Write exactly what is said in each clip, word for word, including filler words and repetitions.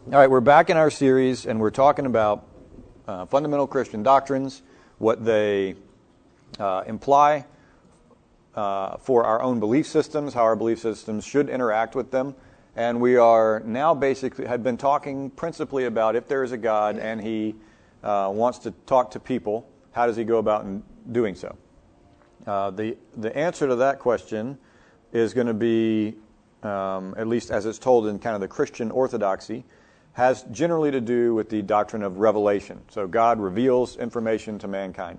All right, we're back in our series, and we're talking about uh, fundamental Christian doctrines, what they uh, imply uh, for our own belief systems, how our belief systems should interact with them. And we are now basically, have been talking principally about if there is a God and he uh, wants to talk to people, how does he go about in doing so? Uh, the, the answer to that question is going to be, um, at least as it's told in kind of the Christian orthodoxy, has generally to do with the doctrine of revelation. So God reveals information to mankind.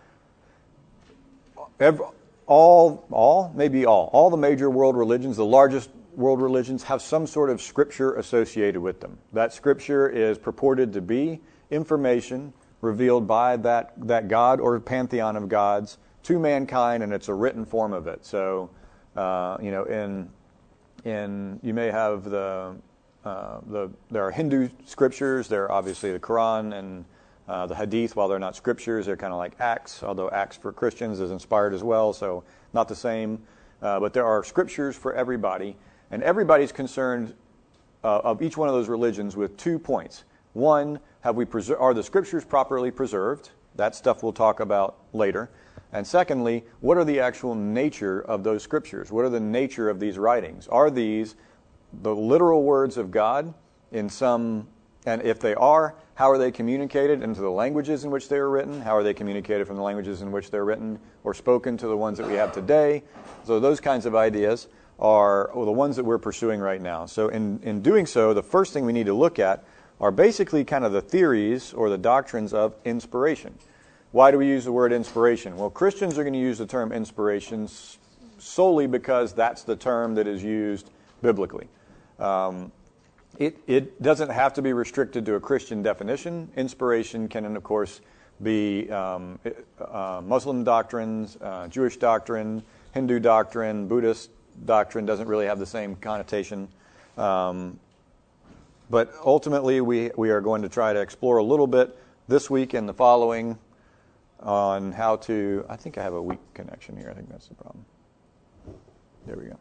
Every, all, all, maybe all, all the major world religions, the largest world religions, have some sort of scripture associated with them. That scripture is purported to be information revealed by that, that God or pantheon of gods to mankind, and it's a written form of it. So, uh, you know, in in you may have the Uh, the, there are Hindu scriptures. There are obviously the Quran and uh, the Hadith. While they're not scriptures, they're kind of like Acts, although Acts for Christians is inspired as well, so not the same. Uh, but there are scriptures for everybody, and everybody's concerned uh, of each one of those religions with two points. One, have we preser- are the scriptures properly preserved? That stuff we'll talk about later. And secondly, what are the actual nature of those scriptures? What are the nature of these writings? Are these the literal words of God in some, and if they are, how are they communicated into the languages in which they were written? How are they communicated from the languages in which they're written or spoken to the ones that we have today? So those kinds of ideas are the ones that we're pursuing right now. So in, in doing so, the first thing we need to look at are basically kind of the theories or the doctrines of inspiration. Why do we use the word inspiration? Well, Christians are going to use the term inspiration solely because that's the term that is used biblically. Um, it, it doesn't have to be restricted to a Christian definition. Inspiration can, of course, be um, uh, Muslim doctrines, uh, Jewish doctrine, Hindu doctrine, Buddhist doctrine doesn't really have the same connotation. Um, but ultimately, we, we are going to try to explore a little bit this week and the following on how to, I think I have a weak connection here. I think that's the problem. There we go.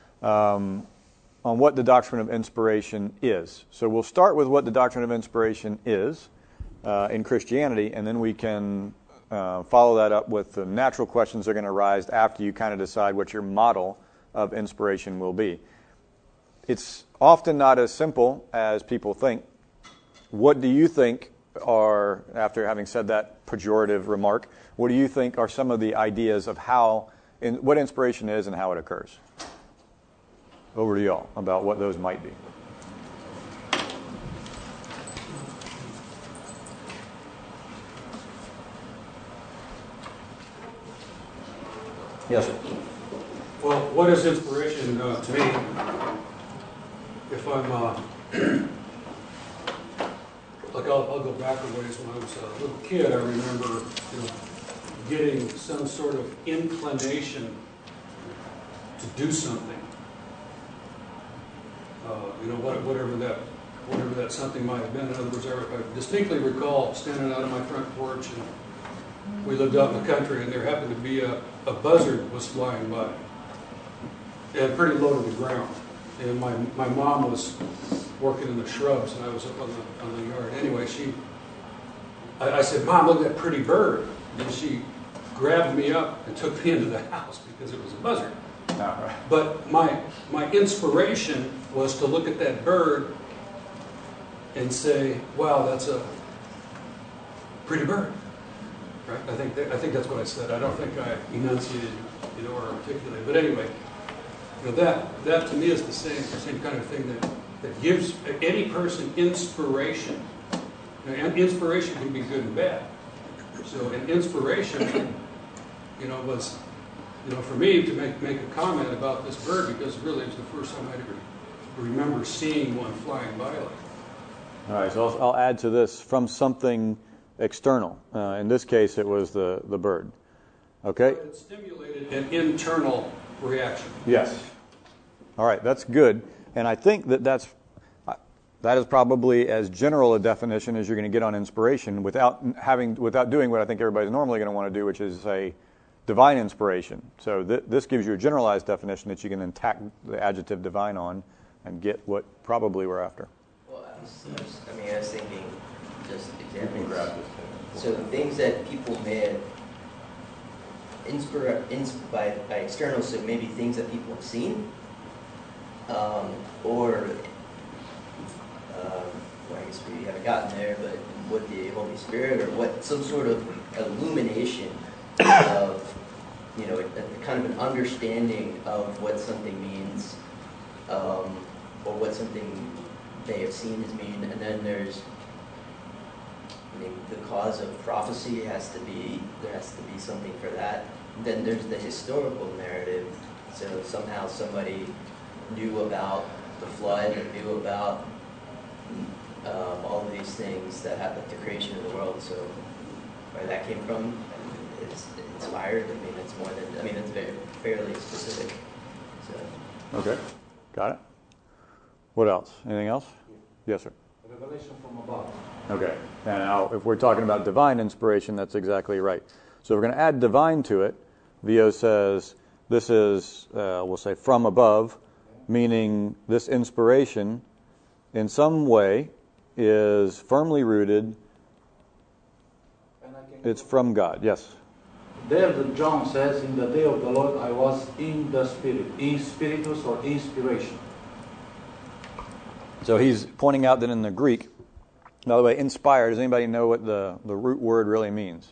Um, on what the doctrine of inspiration is. So we'll start with what the doctrine of inspiration is uh, in Christianity, and then we can uh, follow that up with the natural questions that are going to arise after you kind of decide what your model of inspiration will be. It's often not as simple as people think. What do you think are, after having said that pejorative remark, what do you think are some of the ideas of how, in, what inspiration is and how it occurs? Over to y'all about what those might be. Yes, sir. Well, what is inspiration uh, to me? If I'm, uh, like I'll, I'll go back a ways. When I was a little kid, I remember, you know, getting some sort of inclination to do something. Uh, you know, whatever that, whatever that something might have been. In other words, I, I distinctly recall standing out on my front porch, and we lived out in the country, and there happened to be a, a buzzard was flying by, and pretty low to the ground. And my my mom was working in the shrubs, and I was up on the on the yard. Anyway, she, I, I said, "Mom, look at that pretty bird," and she grabbed me up and took me into the house because it was a buzzard. Right. But my my inspiration was to look at that bird and say, "Wow, that's a pretty bird." Right? I think that, I think that's what I said. I don't think I enunciated, you know, or articulated. But anyway, you know, that that to me is the same the same kind of thing that, that gives any person inspiration. You know, and inspiration can be good and bad. So, an inspiration, you know, was. You know, for me to make make a comment about this bird, because really it was the first time I ever remember seeing one flying by like. All right, so I'll, I'll add to this from something external. Uh, in this case, it was the, the bird. Okay? It stimulated an internal reaction. Yes. All right, that's good. And I think that that's that is probably as general a definition as you're going to get on inspiration without having without doing what I think everybody's normally going to want to do, which is say divine inspiration. So th- this gives you a generalized definition that you can then tack the adjective divine on and get what probably we're after. Well, I mean, I was thinking, just You can examples. grab this. So things that people may have inspire ins by by external, so maybe things that people have seen, um, or um, well, I guess we haven't gotten there, but what the Holy Spirit, or what some sort of illumination of, you know, a, a kind of an understanding of what something means, um, or what something they have seen as mean, and then there's, I mean, the cause of prophecy has to be, there has to be something for that. Then there's the historical narrative, so somehow somebody knew about the flood, knew about um, all of these things that happened, the creation of the world, so where that came from, it's inspired. I mean, it's more than, I mean, it's very fairly specific. So. Okay, got it. What else? Anything else? Yes, sir. Revelation from above. Okay, and now if we're talking about divine inspiration, that's exactly right. So we're going to add divine to it. Vio says this is, uh, we'll say, from above, meaning this inspiration in some way is firmly rooted. It's from God, yes. There, the John says, in the day of the Lord, I was in the Spirit, in spiritus or inspiration. So he's pointing out that in the Greek, by the way, inspired, does anybody know what the, the root word really means?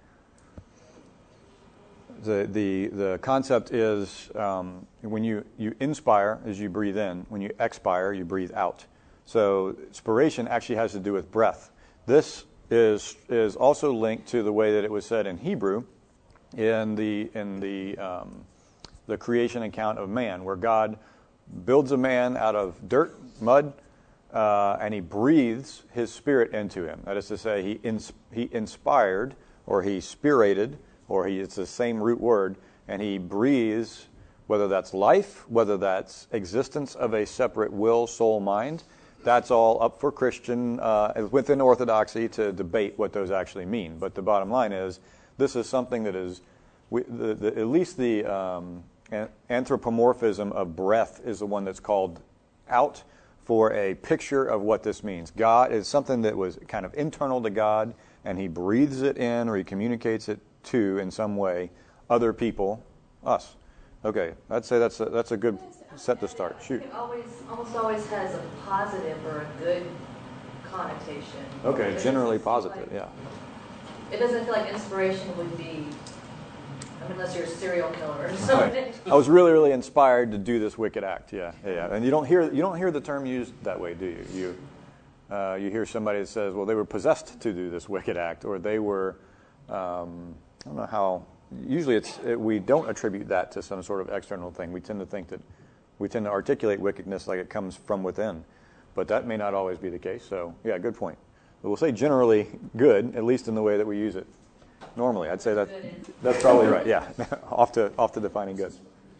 The the the concept is um, when you, you inspire, as you breathe in. When you expire, you breathe out. So inspiration actually has to do with breath. This is is also linked to the way that it was said in Hebrew in the in the um, the creation account of man, where God builds a man out of dirt, mud, uh, and he breathes his spirit into him. That is to say, he ins- he inspired, or he spirated, or he, it's the same root word, and he breathes, whether that's life, whether that's existence of a separate will, soul, mind. That's all up for Christian, uh, within Orthodoxy, to debate what those actually mean. But the bottom line is, this is something that is, we, the, the, at least the um, anthropomorphism of breath is the one that's called out for a picture of what this means. God is something that was kind of internal to God, and he breathes it in, or he communicates it to, in some way, other people, us. Okay, I'd say that's a, that's a good set to start. Shoot. It always, almost always has a positive or a good connotation. Okay, It's generally just positive, like- yeah. It doesn't feel like inspiration would be, I mean, unless you're a serial killer or something. Right. I was really, really inspired to do this wicked act. Yeah, yeah, yeah. And you don't hear you don't hear the term used that way, do you? You uh, you hear somebody that says, "Well, they were possessed to do this wicked act," or they were. Um, I don't know how. Usually, it's it, we don't attribute that to some sort of external thing. We tend to think that we tend to articulate wickedness like it comes from within, but that may not always be the case. So, yeah, good point. But we'll say generally good, at least in the way that we use it. Normally, I'd say that that's probably right. Yeah, off to off to defining good.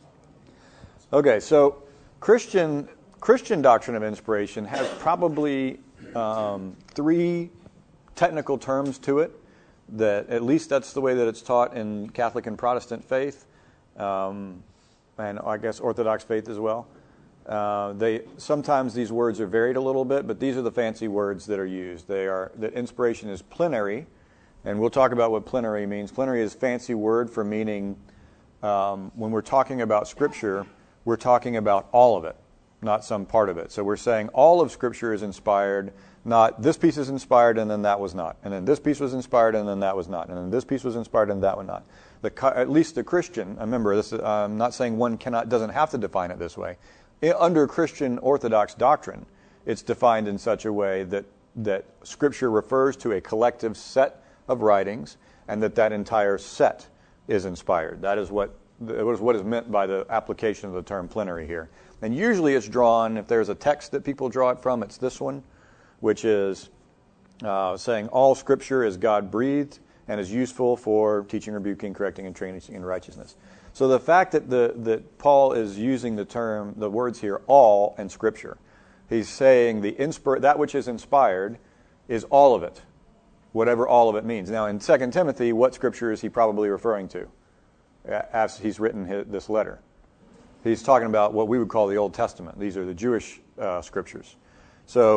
Okay, so Christian Christian doctrine of inspiration has probably um, three technical terms to it. That at least that's the way that it's taught in Catholic and Protestant faith, um, and I guess Orthodox faith as well. Uh, they sometimes these words are varied a little bit, but these are the fancy words that are used. They are that inspiration is plenary. And we'll talk about what plenary means. Plenary is a fancy word for meaning, um, when we're talking about Scripture, we're talking about all of it, not some part of it. So we're saying all of Scripture is inspired, not this piece is inspired and then that was not. And then this piece was inspired and then that was not. And then this piece was inspired and that was not. The, at least the Christian, remember, this, I'm not saying one cannot doesn't have to define it this way. Under Christian Orthodox doctrine, it's defined in such a way that, that Scripture refers to a collective set of writings, and that that entire set is inspired. That is what is what is meant by the application of the term plenary here. And usually it's drawn, if there's a text that people draw it from, it's this one, which is uh, saying all Scripture is God-breathed and is useful for teaching, rebuking, correcting, and training in righteousness. So the fact that the that Paul is using the term, the words here, all in Scripture, he's saying the inspir- that which is inspired is all of it. Whatever all of it means. Now, in Second Timothy, what Scripture is he probably referring to as he's written his, this letter? He's talking about what we would call the Old Testament. These are the Jewish uh, Scriptures. So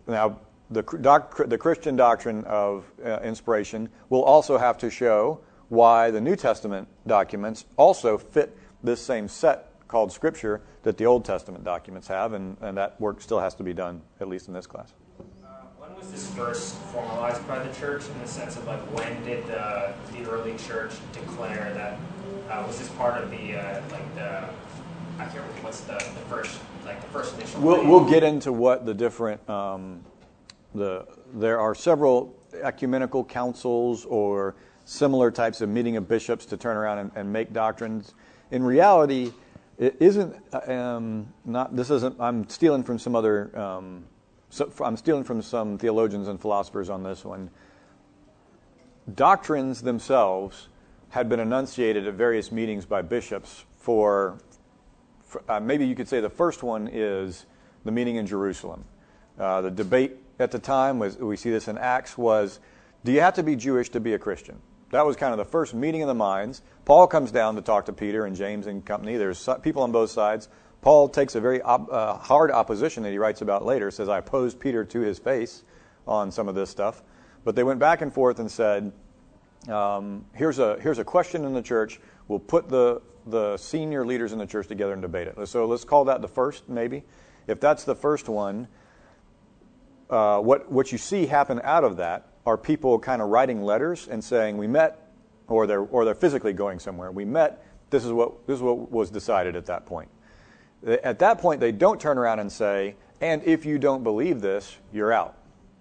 now the doc, the Christian doctrine of uh, inspiration will also have to show why the New Testament documents also fit this same set called Scripture that the Old Testament documents have, and, and that work still has to be done, at least in this class. Uh, when was this first formalized by the church, in the sense of, like, when did the, the early church declare that, uh, was this part of the, uh, like, the, I can't remember, what's the, the first, like, the first initial We'll, thing? we'll get into what the different, um, the there are several ecumenical councils or similar types of meeting of bishops to turn around and, and make doctrines. In reality, it isn't, um, not, this isn't, I'm stealing from some other, um, so, I'm stealing from some theologians and philosophers on this one. Doctrines themselves had been enunciated at various meetings by bishops for, for uh, maybe you could say the first one is the meeting in Jerusalem. Uh, the debate at the time, was we see this in Acts, was, do you have to be Jewish to be a Christian? That was kind of the first meeting of the minds. Paul comes down to talk to Peter and James and company. There's people on both sides. Paul takes a very op- uh, hard opposition that he writes about later. Says, I opposed Peter to his face on some of this stuff. But they went back and forth and said, um, here's a here's a question in the church. We'll put the, the senior leaders in the church together and debate it. So let's call that the first, maybe. If that's the first one, uh, what what you see happen out of that are people kind of writing letters and saying, we met, or they're or they're physically going somewhere. We met. This is what this is what was decided at that point. At that point, they don't turn around and say, and if you don't believe this, you're out.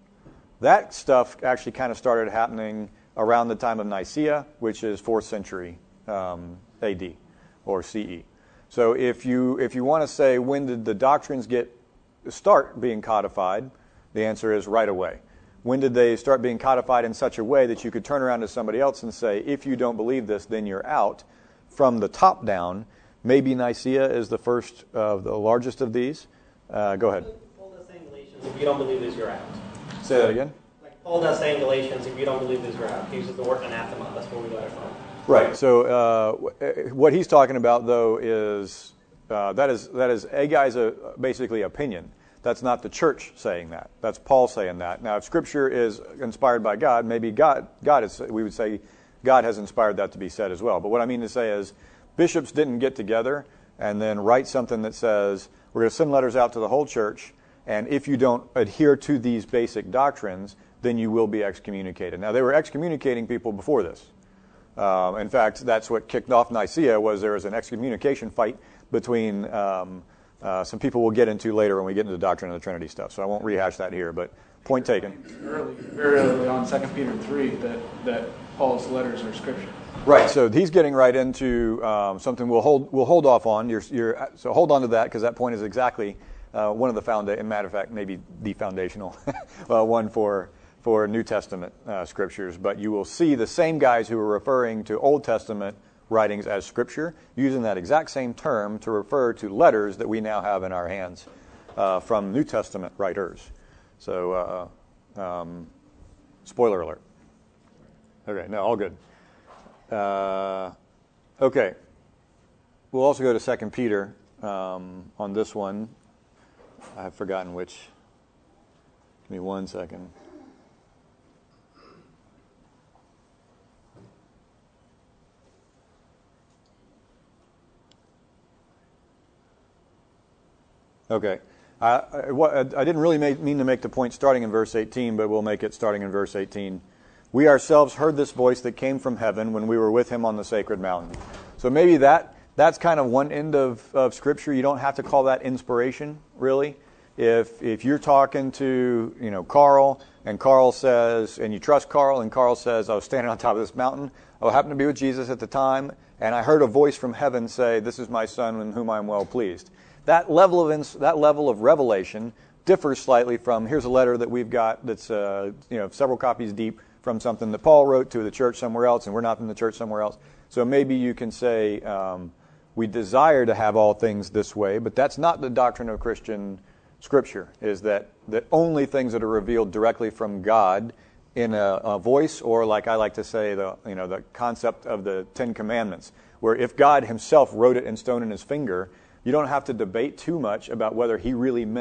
That stuff actually kind of started happening around the time of Nicaea, which is fourth century um, A D or C E. So if you if you want to say, when did the doctrines get start being codified, the answer is right away. When did they start being codified in such a way that you could turn around to somebody else and say, if you don't believe this, then you're out? From the top down, maybe Nicaea is the first of the largest of these. Uh, go ahead. Paul does say in Galatians, if you don't believe this, you're out. Say that again. Like Paul does say in Galatians, if you don't believe this, you're out. He uses the word anathema. That's where we got it from. Right. So uh, what he's talking about, though, is uh, that is that is a guy's uh, basically opinion. That's not the church saying that. That's Paul saying that. Now, if Scripture is inspired by God, maybe God, God is, we would say God has inspired that to be said as well. But what I mean to say is bishops didn't get together and then write something that says, we're going to send letters out to the whole church, and if you don't adhere to these basic doctrines, then you will be excommunicated. Now, they were excommunicating people before this. Um, in fact, that's what kicked off Nicaea, was there was an excommunication fight between um, Uh, some people we'll get into later when we get into the doctrine of the Trinity stuff, so I won't rehash that here, but point taken. Early, very early on, Second Peter three, that, that Paul's letters are Scripture. Right, so he's getting right into um, something we'll hold we'll hold off on. You're, you're, so hold on to that, because that point is exactly uh, one of the founda- matter of fact, maybe the foundational uh, one for for New Testament uh, Scriptures. But you will see the same guys who are referring to Old Testament writings as Scripture, using that exact same term to refer to letters that we now have in our hands uh, from New Testament writers. So, uh, um, spoiler alert. Okay, no, all good. Uh, okay, we'll also go to Second Peter um, on this one. I've forgotten which. Give me one second. Okay. I, I, I didn't really make, mean to make the point starting in verse eighteen, but we'll make it starting in verse eighteen. We ourselves heard this voice that came from heaven when we were with him on the sacred mountain. So maybe that that's kind of one end of, of Scripture. You don't have to call that inspiration, really. If if you're talking to, you know, Carl, and Carl says, and you trust Carl, and Carl says, I was standing on top of this mountain, I happened to be with Jesus at the time, and I heard a voice from heaven say, this is my son in whom I am well pleased. That level of ins- that level of revelation differs slightly from, here's a letter that we've got that's uh, you know several copies deep from something that Paul wrote to the church somewhere else, and we're not in the church somewhere else. So maybe you can say um, we desire to have all things this way, but that's not the doctrine of Christian Scripture. Is that that only things that are revealed directly from God in a, a voice, or like I like to say, the you know the concept of the Ten Commandments, where if God Himself wrote it in stone in His finger, you don't have to debate too much about whether He really meant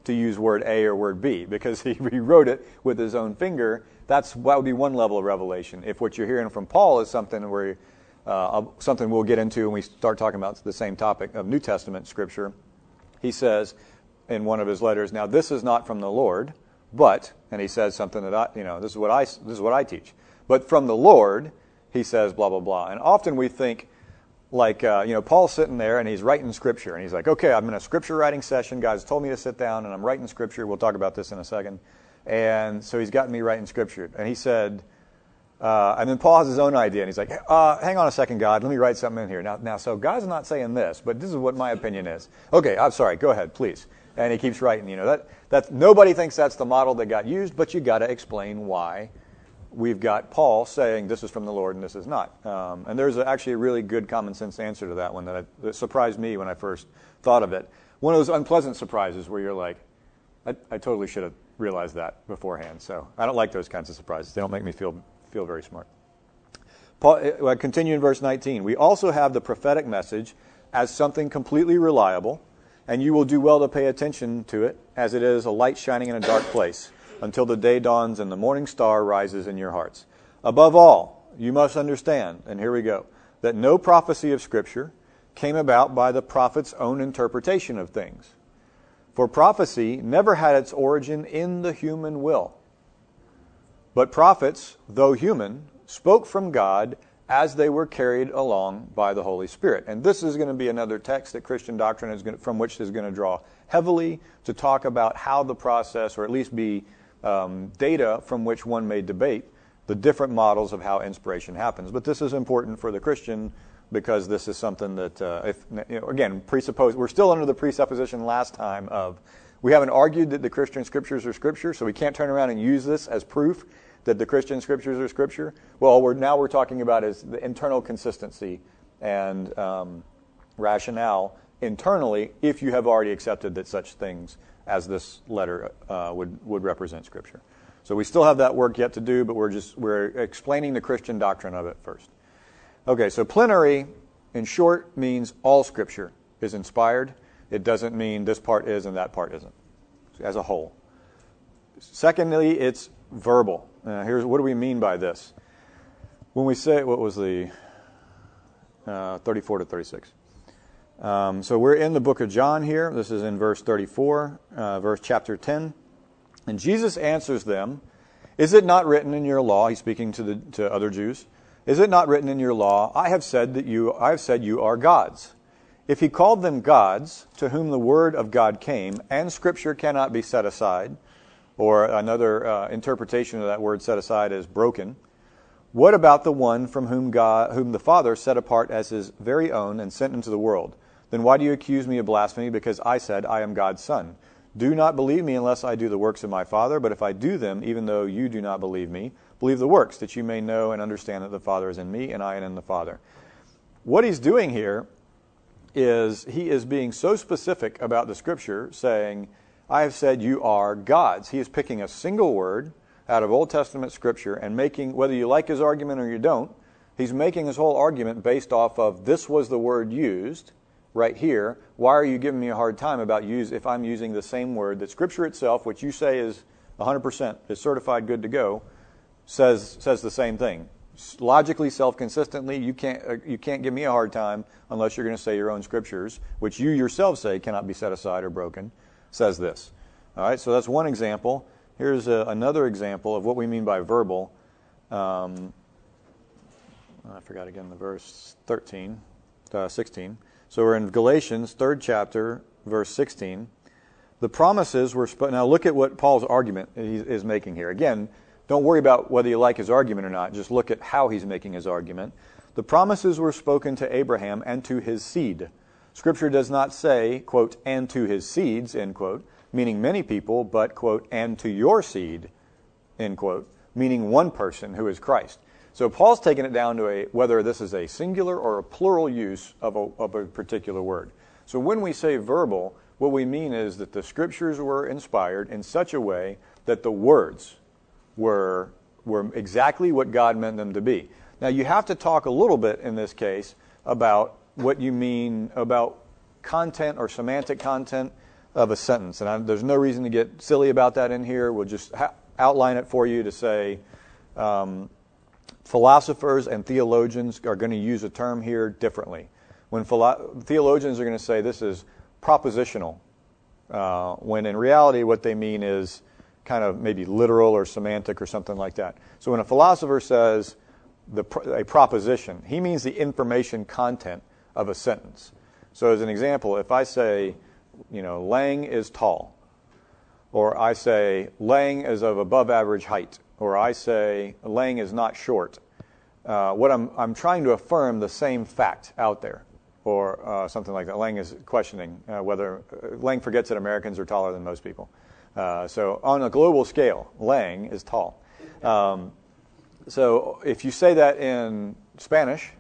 to use word A or word B because he rewrote it with his own finger. That's, that would be one level of revelation. If what you're hearing from Paul is something where uh, something we'll get into when we start talking about the same topic of New Testament Scripture, he says in one of his letters, now this is not from the Lord, but, and he says something that I, you know, this is what I, this is what I teach. But from the Lord, he says blah, blah, blah. And often we think, like, uh, you know, Paul's sitting there and he's writing Scripture. And he's like, okay, I'm in a Scripture writing session. Guys told me to sit down and I'm writing Scripture. We'll talk about this in a second. And so he's gotten me writing Scripture. And he said, uh, and then Paul has his own idea. And he's like, uh, hang on a second, God. Let me write something in here. Now, now, so God's not saying this, but this is what my opinion is. Okay, I'm sorry. Go ahead, please. And he keeps writing. You know, that that nobody thinks that's the model that got used, but you got to explain why we've got Paul saying this is from the Lord and this is not. Um, and there's actually a really good common sense answer to that one that, I, that surprised me when I first thought of it. One of those unpleasant surprises where you're like, I, I totally should have realized that beforehand. So I don't like those kinds of surprises. They don't make me feel feel very smart. Paul, I continue in verse nineteen. We also have the prophetic message as something completely reliable, and you will do well to pay attention to it, as it is a light shining in a dark place, until the day dawns and the morning star rises in your hearts. Above all, you must understand, and here we go, that no prophecy of Scripture came about by the prophet's own interpretation of things. For prophecy never had its origin in the human will. But prophets, though human, spoke from God as they were carried along by the Holy Spirit. And this is going to be another text that Christian doctrine is going to, from which is going to draw heavily to talk about how the process, or at least be um, data from which one may debate the different models of how inspiration happens. But this is important for the Christian because this is something that, uh, if, you know, again, presuppose we're still under the presupposition last time of we haven't argued that the Christian Scriptures are Scripture, so we can't turn around and use this as proof that the Christian Scriptures are Scripture. Well, we're, now we're talking about is the internal consistency and um, rationale internally if you have already accepted that such things as this letter uh, would, would represent Scripture. So we still have that work yet to do, but we're just we're explaining the Christian doctrine of it first. Okay, so plenary, in short, means all Scripture is inspired. It doesn't mean this part is and that part isn't, as a whole. Secondly, it's verbal. Uh, here's what do we mean by this? When we say, what was the uh, thirty-four to thirty-six? Um, so we're in the book of John here. This is in verse thirty-four, uh, verse chapter ten. And Jesus answers them, "Is it not written in your law?" He's speaking to the to other Jews. "Is it not written in your law? I have said that you I have said you are gods." If he called them gods, to whom the word of God came, and Scripture cannot be set aside, or another uh, interpretation of that word set aside is broken, what about the one from whom God, whom the Father set apart as his very own and sent into the world? Then why do you accuse me of blasphemy? Because I said I am God's son. Do not believe me unless I do the works of my Father, but if I do them, even though you do not believe me, believe the works, that you may know and understand that the Father is in me and I am in the Father. What he's doing here is he is being so specific about the Scripture, saying, I have said you are gods. He is picking a single word out of Old Testament Scripture and making, whether you like his argument or you don't, he's making his whole argument based off of this was the word used right here. Why are you giving me a hard time about use if I'm using the same word that Scripture itself, which you say is one hundred percent, is certified good to go, says says the same thing. Logically, self-consistently, you can't uh, you can't give me a hard time unless you're going to say your own Scriptures, which you yourself say cannot be set aside or broken, says this. All right, so that's one example. Here's a, another example of what we mean by verbal. Um, I forgot again the verse thirteen, uh, sixteen. So we're in Galatians, third chapter, verse sixteen. The promises were spoken. Now look at what Paul's argument is making here. Again, don't worry about whether you like his argument or not. Just look at how he's making his argument. The promises were spoken to Abraham and to his seed. Scripture does not say, quote, and to his seeds, end quote, meaning many people, but, quote, and to your seed, end quote, meaning one person who is Christ. So Paul's taking it down to a whether this is a singular or a plural use of a, of a particular word. So when we say verbal, what we mean is that the Scriptures were inspired in such a way that the words were were exactly what God meant them to be. Now you have to talk a little bit in this case about what you mean about content or semantic content. of a sentence. And I, there's no reason to get silly about that in here. We'll just ha- outline it for you to say um, philosophers and theologians are going to use a term here differently. When philo- theologians are going to say this is propositional, uh, when in reality what they mean is kind of maybe literal or semantic or something like that. So when a philosopher says the, a proposition, he means the information content of a sentence. So as an example, if I say, you know, Lang is tall, or I say Lang is of above average height, or I say Lang is not short, uh, what I'm I'm trying to affirm the same fact out there, or uh, something like that. Lang is questioning uh, whether uh, Lang forgets that Americans are taller than most people. Uh, so on a global scale, Lang is tall. Um, so if you say that in Spanish,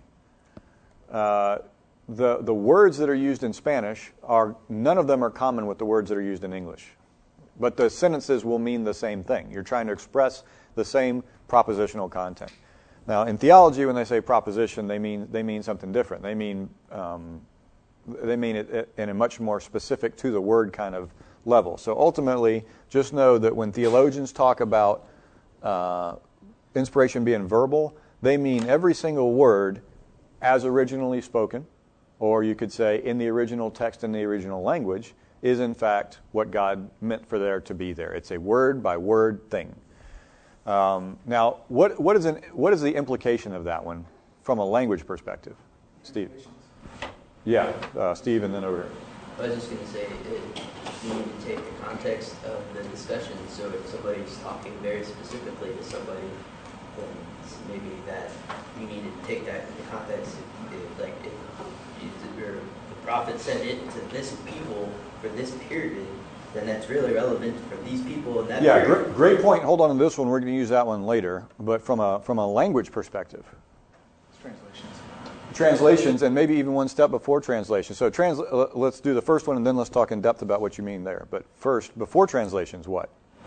uh, the the words that are used in Spanish are none of them are common with the words that are used in English, but the sentences will mean the same thing. You're trying to express the same propositional content. Now, in theology, when they say proposition, they mean they mean something different. They mean um, they mean it in a much more specific to the word kind of level. So ultimately, just know that when theologians talk about uh, inspiration being verbal, they mean every single word as originally spoken, or you could say in the original text in the original language, is in fact what God meant for there to be there. It's a word by word thing. Um, now, what what is an, what is the implication of that one from a language perspective, Steve? Yeah, uh, Steve, and then over here. I was just going to say, it, you need to take the context of the discussion. So if somebody's talking very specifically to somebody, then it's maybe that you need to take that into context. If, if, like if, if the prophet said it to this people for this period, then that's really relevant for these people in that yeah, period. Great, great point. Hold on to this one. We're going to use that one later. But from a from a language perspective, Translations. Translations, and maybe even one step before translation. So trans- let's do the first one, and then let's talk in depth about what you mean there. But first, before translations, what?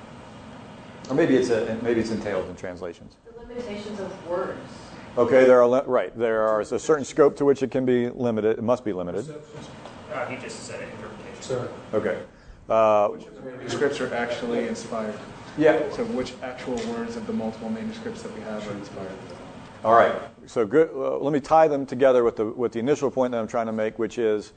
Or maybe it's a, maybe it's entailed in translations. The limitations of words. Okay, there are li- right. There is a certain scope to which it can be limited. It must be limited. Uh, he just said it, interpretation. Sorry. Okay. Uh, Manuscripts are actually inspired. yeah. So which actual words of the multiple manuscripts that we have are inspired? All right. So good. Uh, let me tie them together with the with the initial point that I'm trying to make, which is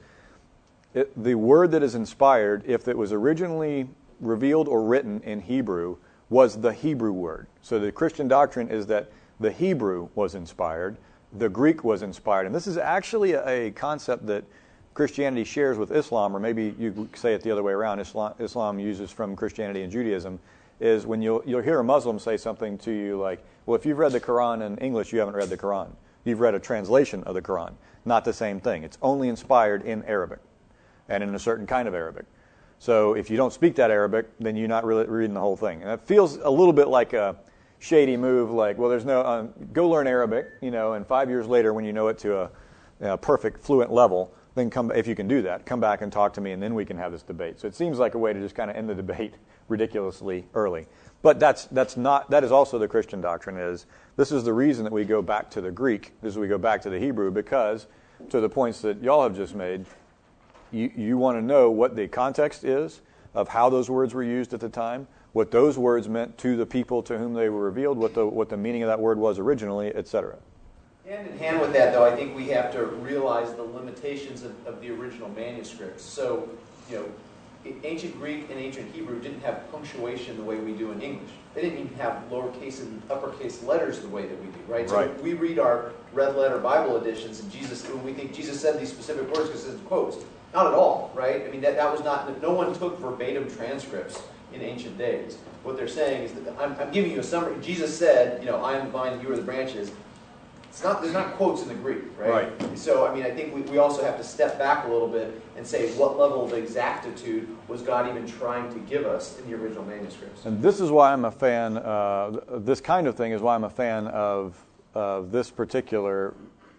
it, the word that is inspired, if it was originally revealed or written in Hebrew, was the Hebrew word. So the Christian doctrine is that the Hebrew was inspired, the Greek was inspired, and this is actually a, a concept that Christianity shares with Islam, or maybe you could say it the other way around. Islam, Islam uses from Christianity and Judaism. Is when you'll, you'll hear a Muslim say something to you like, well, if you've read the Quran in English, you haven't read the Quran. You've read a translation of the Quran. Not the same thing. It's only inspired in Arabic and in a certain kind of Arabic. So if you don't speak that Arabic, then you're not really reading the whole thing. And it feels a little bit like a shady move, like, well, there's no, um, go learn Arabic, you know, and five years later when you know it to a, a perfect fluent level, then come, if you can do that, come back and talk to me, and then we can have this debate. So it seems like a way to just kind of end the debate ridiculously early. But that's that's not that is also the Christian doctrine. Is this is the reason that we go back to the Greek, this is we go back to the Hebrew, because to the points that y'all have just made, you, you want to know what the context is of how those words were used at the time, what those words meant to the people to whom they were revealed, what the what the meaning of that word was originally, et cetera. Hand in hand with that, though, I think we have to realize the limitations of, of the original manuscripts. So, you know, ancient Greek and ancient Hebrew didn't have punctuation the way we do in English. They didn't even have lowercase and uppercase letters the way that we do, right? Right. So we read our red letter Bible editions, and Jesus, when we think Jesus said these specific words because it's quotes, not at all, right? I mean, that, that was not, no one took verbatim transcripts in ancient days. What they're saying is that, I'm, I'm giving you a summary. Jesus said, you know, I am the vine, you are the branches. It's not, there's not quotes in the Greek, right? Right. So, I mean, I think we, we also have to step back a little bit and say what level of exactitude was God even trying to give us in the original manuscripts. And this is why I'm a fan, uh, this kind of thing is why I'm a fan of, of this particular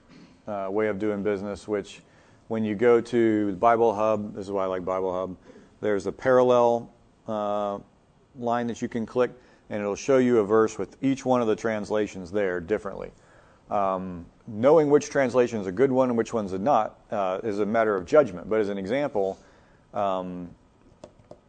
uh, way of doing business, which when you go to Bible Hub, this is why I like Bible Hub, there's a parallel uh, line that you can click, and it'll show you a verse with each one of the translations there differently. Um, knowing which translation is a good one and which one's not uh, is a matter of judgment. But as an example, um,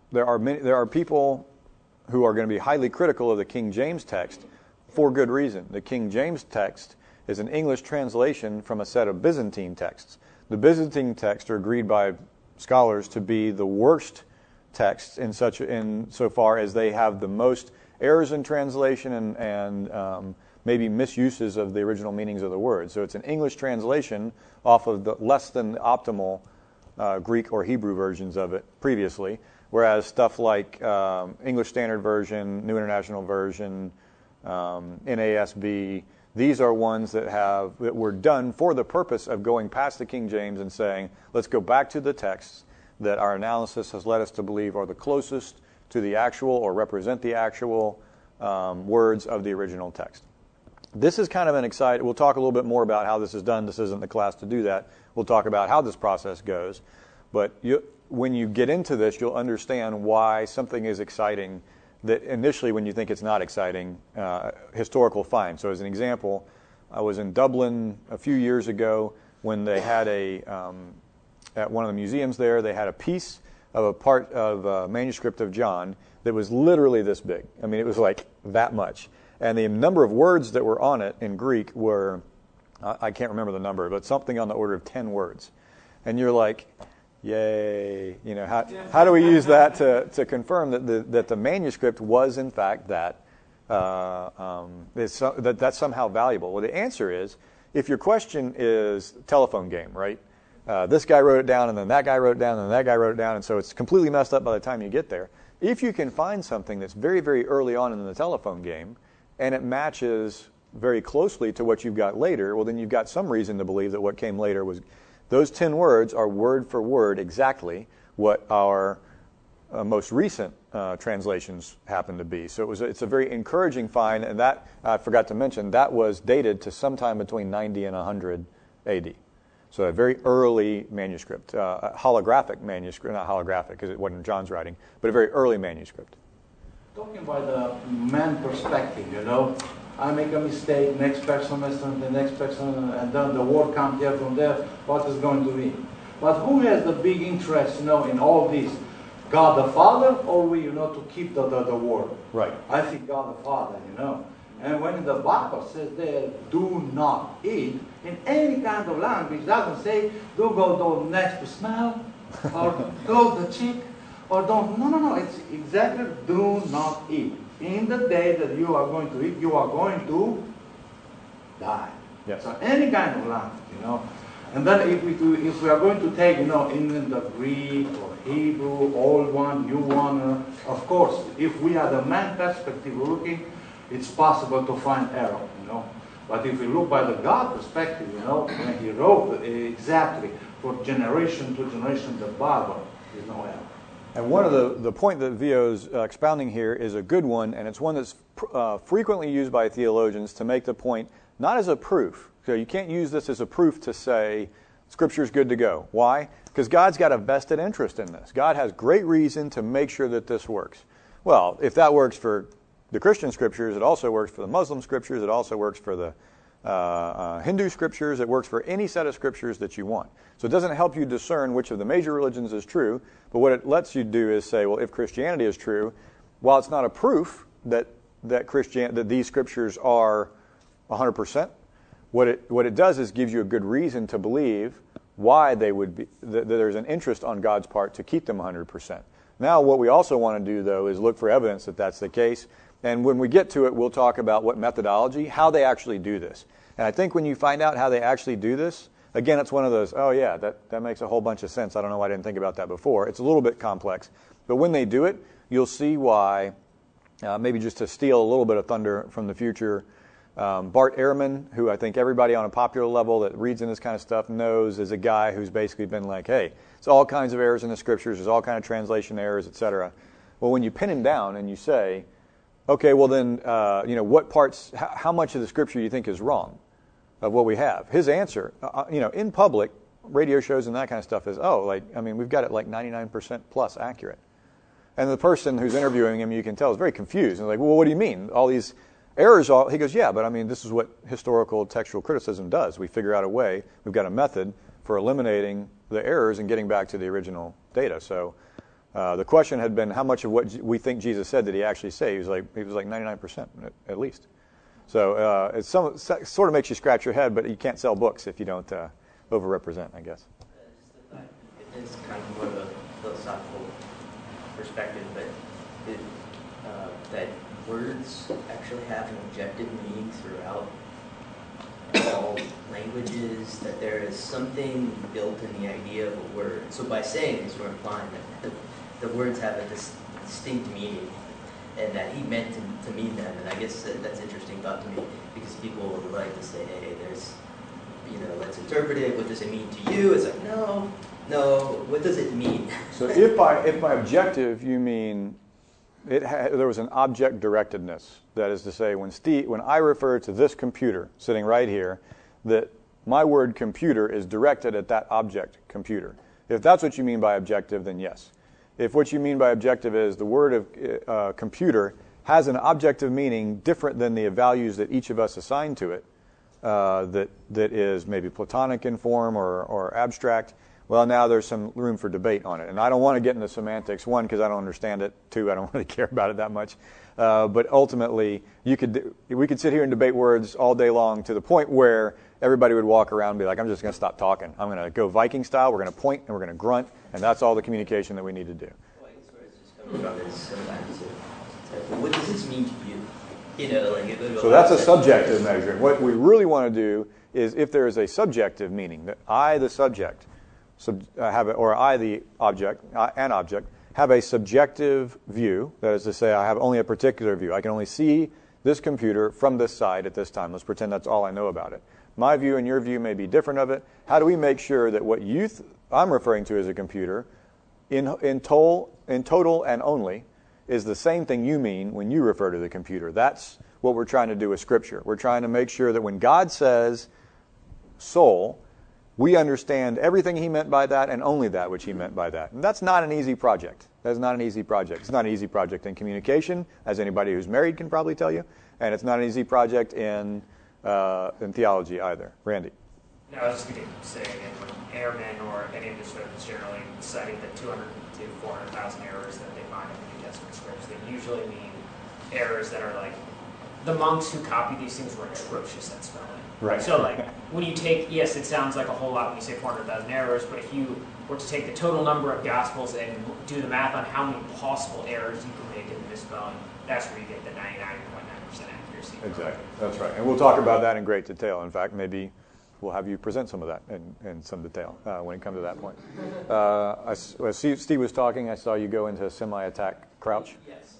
there are many, there are people who are going to be highly critical of the King James text for good reason. The King James text is an English translation from a set of Byzantine texts. The Byzantine texts are agreed by scholars to be the worst texts in such in so far as they have the most errors in translation and, and um, maybe misuses of the original meanings of the words. So it's an English translation off of the less than optimal uh, Greek or Hebrew versions of it previously, whereas stuff like um, English Standard Version, New International Version, um, N A S B, these are ones that have that were done for the purpose of going past the King James and saying, let's go back to the texts that our analysis has led us to believe are the closest to the actual or represent the actual um, words of the original text. This is kind of an exciting, we'll talk a little bit more about how this is done. This isn't the class to do that. We'll talk about how this process goes. But you, when you get into this, you'll understand why something is exciting that initially when you think it's not exciting, uh, historical find. So as an example, I was in Dublin a few years ago when they had a, um, at one of the museums there, they had a piece of a part of a manuscript of John that was literally this big. I mean, it was like that much. And the number of words that were on it in Greek were, I can't remember the number, but something on the order of ten words. And you're like, yay, you know, how, how do we use that to, to confirm that the, that the manuscript was in fact that, uh, um, is so, that that's somehow valuable? Well, the answer is, if your question is telephone game, right? Uh, this guy wrote it down, and then that guy wrote it down, and then that guy wrote it down, and so it's completely messed up by the time you get there. If you can find something that's very, very early on in the telephone game, and it matches very closely to what you've got later, well, then you've got some reason to believe that what came later was... Those ten words are word for word exactly what our uh, most recent uh, translations happen to be. So it was, it's a very encouraging find, and that, I forgot to mention, that was dated to sometime between ninety and one hundred A D. So a very early manuscript, uh, a holographic manuscript, not holographic because it wasn't John's writing, but a very early manuscript. Talking about the man perspective, you know, I make a mistake, next person, the next person, and then the word comes here from there, what is going to be? But who has the big interest, you know, in all this? God the Father, or we, you know, to keep the, the, the word? Right. I think God the Father, you know. And when the Bible says there, do not eat, in any kind of language, doesn't say, do go to next to smell, or go the cheek, or don't. No, no, no, it's exactly do not eat. In the day that you are going to eat, you are going to die. Yes. So any kind of language, you know. And then if we do, if we are going to take, you know, in the Greek or Hebrew, old one, new one, uh, of course, if we are the man perspective looking, it's possible to find error, you know. But if we look by the God perspective, you know, when he wrote exactly for generation to generation the Bible, there's no error. And one of the, the point that Vio's uh, expounding here is a good one, and it's one that's uh, frequently used by theologians to make the point, not as a proof. So you can't use this as a proof to say Scripture's good to go. Why? Because God's got a vested interest in this. God has great reason to make sure that this works. Well, if that works for the Christian Scriptures, it also works for the Muslim Scriptures, it also works for the uh, uh, Hindu Scriptures, it works for any set of Scriptures that you want. So it doesn't help you discern which of the major religions is true, but what it lets you do is say, well, if Christianity is true, while it's not a proof that that Christian that these Scriptures are one hundred percent, what it what it does is gives you a good reason to believe why they would be that, that there's an interest on God's part to keep them one hundred percent. Now, what we also want to do, though, is look for evidence that that's the case. And when we get to it, we'll talk about what methodology, how they actually do this. And I think when you find out how they actually do this, again, it's one of those, oh yeah, that, that makes a whole bunch of sense. I don't know why I didn't think about that before. It's a little bit complex. But when they do it, you'll see why, uh, maybe just to steal a little bit of thunder from the future, um, Bart Ehrman, who I think everybody on a popular level that reads in this kind of stuff knows is a guy who's basically been like, hey, there's all kinds of errors in the Scriptures, there's all kinds of translation errors, et cetera. Well, when you pin him down and you say, okay, well then, uh, you know, what parts, how, how much of the Scripture do you think is wrong of what we have? His answer, uh, you know, in public, radio shows and that kind of stuff is, oh, like, I mean, we've got it like ninety-nine percent plus accurate. And the person who's interviewing him, you can tell, is very confused. And like, well, what do you mean? All these errors, all, he goes, yeah, but I mean, this is what historical textual criticism does. We figure out a way, we've got a method for eliminating the errors and getting back to the original data. So Uh, the question had been, how much of what we think Jesus said did he actually say? He was like, he was like ninety-nine percent at, at least. So uh, it some, sort of makes you scratch your head, but you can't sell books if you don't uh, overrepresent, I guess. It is kind of more of a philosophical perspective, but it, uh, that words actually have an objective meaning throughout all languages, that there is something built in the idea of a word. So by saying this, we're implying that the, the words have a dis- distinct meaning, and that he meant to, to mean them. And I guess that, that's an interesting thought to me, because people would like to say, hey, there's, you know, let's interpret it. What does it mean to you? It's like, no, no. What does it mean? So if by if by objective you mean it ha- there was an object directedness, that is to say, when Steve, when I refer to this computer sitting right here, that my word computer is directed at that object computer. If that's what you mean by objective, then yes. If what you mean by objective is the word of uh, computer has an objective meaning different than the values that each of us assign to it, uh, that that is maybe Platonic in form or, or abstract, well, now there's some room for debate on it. And I don't want to get into semantics, one, because I don't understand it, two, I don't really care about it that much. Uh, but ultimately, you could we could sit here and debate words all day long to the point where everybody would walk around and be like, I'm just going to stop talking. I'm going to go Viking style, we're going to point, and we're going to grunt, and that's all the communication that we need to do. Well, I guess where it's just coming from is sometimes it's like, what does this mean to you? You know, like it, So that's a subjective measure. What we really want to do is, if there is a subjective meaning, that I, the subject, sub, uh, have a, or I, the object, uh, an object, have a subjective view. That is to say, I have only a particular view. I can only see this computer from this side at this time. Let's pretend that's all I know about it. My view and your view may be different of it. How do we make sure that what you th- I'm referring to as a computer, in in total, in total and only, is the same thing you mean when you refer to the computer? That's what we're trying to do with Scripture. We're trying to make sure that when God says soul, we understand everything he meant by that and only that which he meant by that. And that's not an easy project. That's not an easy project. It's not an easy project in communication, as anybody who's married can probably tell you. And it's not an easy project in uh, in theology either. Randy. No, I was just going to say again, when airmen or any of the students generally citing the two hundred to four hundred thousand errors that they find in the New Testament scripts, they usually mean errors that are like, the monks who copied these things were atrocious at spelling. Right. So like, when you take, yes, it sounds like a whole lot when you say four hundred thousand errors, but if you were to take the total number of gospels and do the math on how many possible errors you can make in the misspelling, that's where you get the ninety-nine point nine percent accuracy. Exactly. That's right. And we'll talk about that in great detail. In fact, maybe we'll have you present some of that in, in some detail uh, when it comes to that point. Uh, I, as Steve was talking, I saw you go into semi-attack crouch. Yes.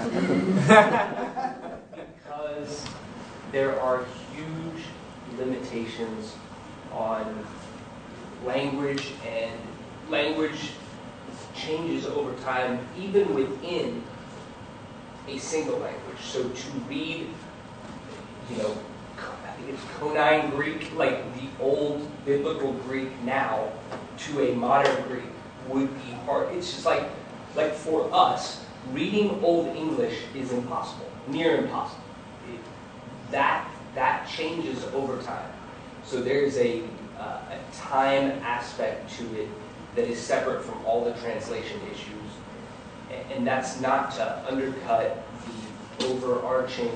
Okay. Because there are huge limitations on language, and language changes over time, even within a single language. So to read, you know, I think it's Koine Greek, like the old biblical Greek now, to a modern Greek would be hard. It's just like, like for us, reading Old English is impossible, near impossible. It, that that changes over time. So there's a, uh, a time aspect to it that is separate from all the translation issues, and, and that's not to undercut the overarching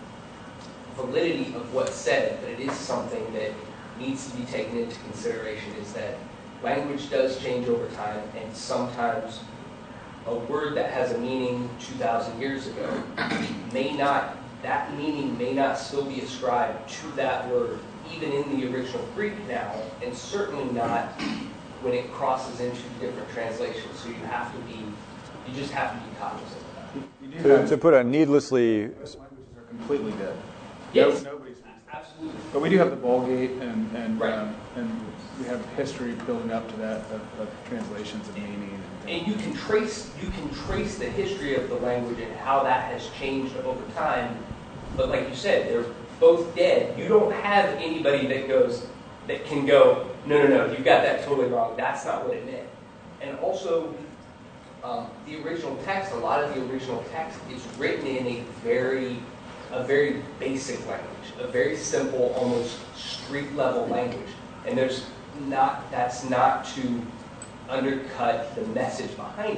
validity of what's said, but it is something that needs to be taken into consideration, is that language does change over time, and sometimes a word that has a meaning two thousand years ago may not, that meaning may not still be ascribed to that word, even in the original Greek now, and certainly not when it crosses into different translations. So you have to be, you just have to be cognizant of that. You do To, have- to put a needlessly... Languages are completely dead. Yes, No, nobody speaks that. absolutely. But we do have the Vulgate, and and Right. um, and we have history building up to that of, of translations of meaning. And, And you can trace you can trace the history of the language and how that has changed over time. But like you said, they're both dead. You don't have anybody that goes that can go, no, no, no, you got that totally wrong. That's not what it meant. And also, um, the original text, a lot of the original text is written in a very a very basic language, a very simple, almost street level language. And there's not that's not to undercut the message behind it,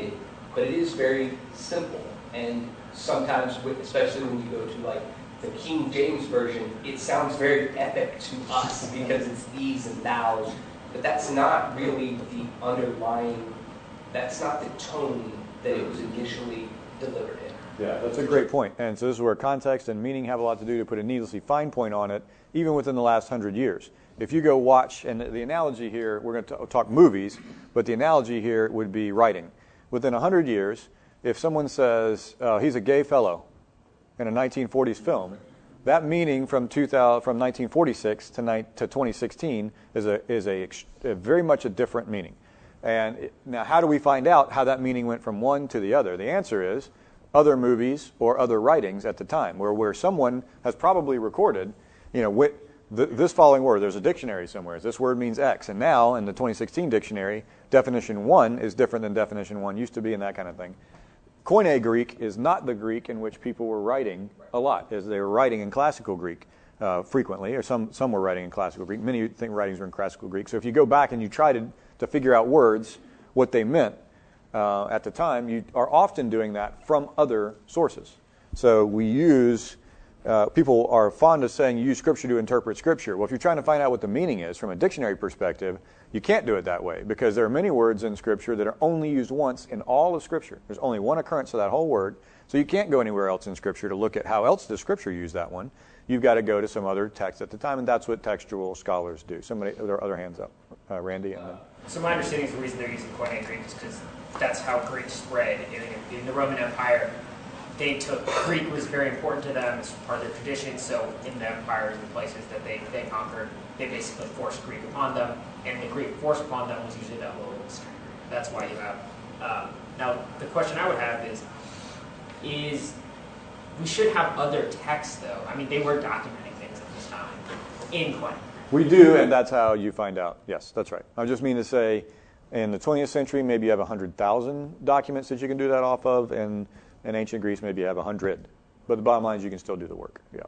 but it is very simple. And sometimes, especially when you go to like the King James Version, it sounds very epic to us because it's these and thous, but that's not really the underlying, that's not the tone that it was initially delivered in. Yeah, that's a great point. And so this is where context and meaning have a lot to do, to put a needlessly fine point on it, even within the last hundred years. If you go watch, and the analogy here, we're going to talk movies, but the analogy here would be writing. Within a hundred years, if someone says, uh, he's a gay fellow in a nineteen forties film, that meaning from two thousand, from nineteen forty-six to, ni- to twenty sixteen is a is a, a very much a different meaning. And it, now, how do we find out how that meaning went from one to the other? The answer is other movies or other writings at the time, where where someone has probably recorded, you know, with th- this following word. There's a dictionary somewhere. This word means X, and now in the twenty sixteen dictionary, definition one is different than definition one used to be, and that kind of thing. Koine Greek is not the Greek in which people were writing a lot, as they were writing in classical Greek uh, frequently, or some some were writing in classical Greek. Many think writings were in classical Greek. So if you go back and you try to, to figure out words, what they meant uh, at the time, you are often doing that from other sources. So we use, uh, people are fond of saying use Scripture to interpret Scripture. Well, if you're trying to find out what the meaning is from a dictionary perspective, you can't do it that way, because there are many words in Scripture that are only used once in all of Scripture. There's only one occurrence of that whole word, so you can't go anywhere else in Scripture to look at how else does Scripture use that one. You've got to go to some other text at the time, and that's what textual scholars do. Somebody, there are other hands up. Uh, Randy? And then. So my understanding is the reason they're using Koine Greek is because that's how Greek spread in, in the Roman Empire. They took, Greek was very important to them as part of their tradition, so in the empires and places that they, they conquered, they basically forced Greek upon them, and the Greek forced upon them was usually that little Greek. That's why you have. Um, now, the question I would have is, is we should have other texts, though. I mean, they were documenting things at this time in Koine. We do, and that's how you find out. Yes, that's right. I just mean to say, in the twentieth century, maybe you have one hundred thousand documents that you can do that off of, and in ancient Greece, maybe you have one hundred. But the bottom line is you can still do the work. Yeah.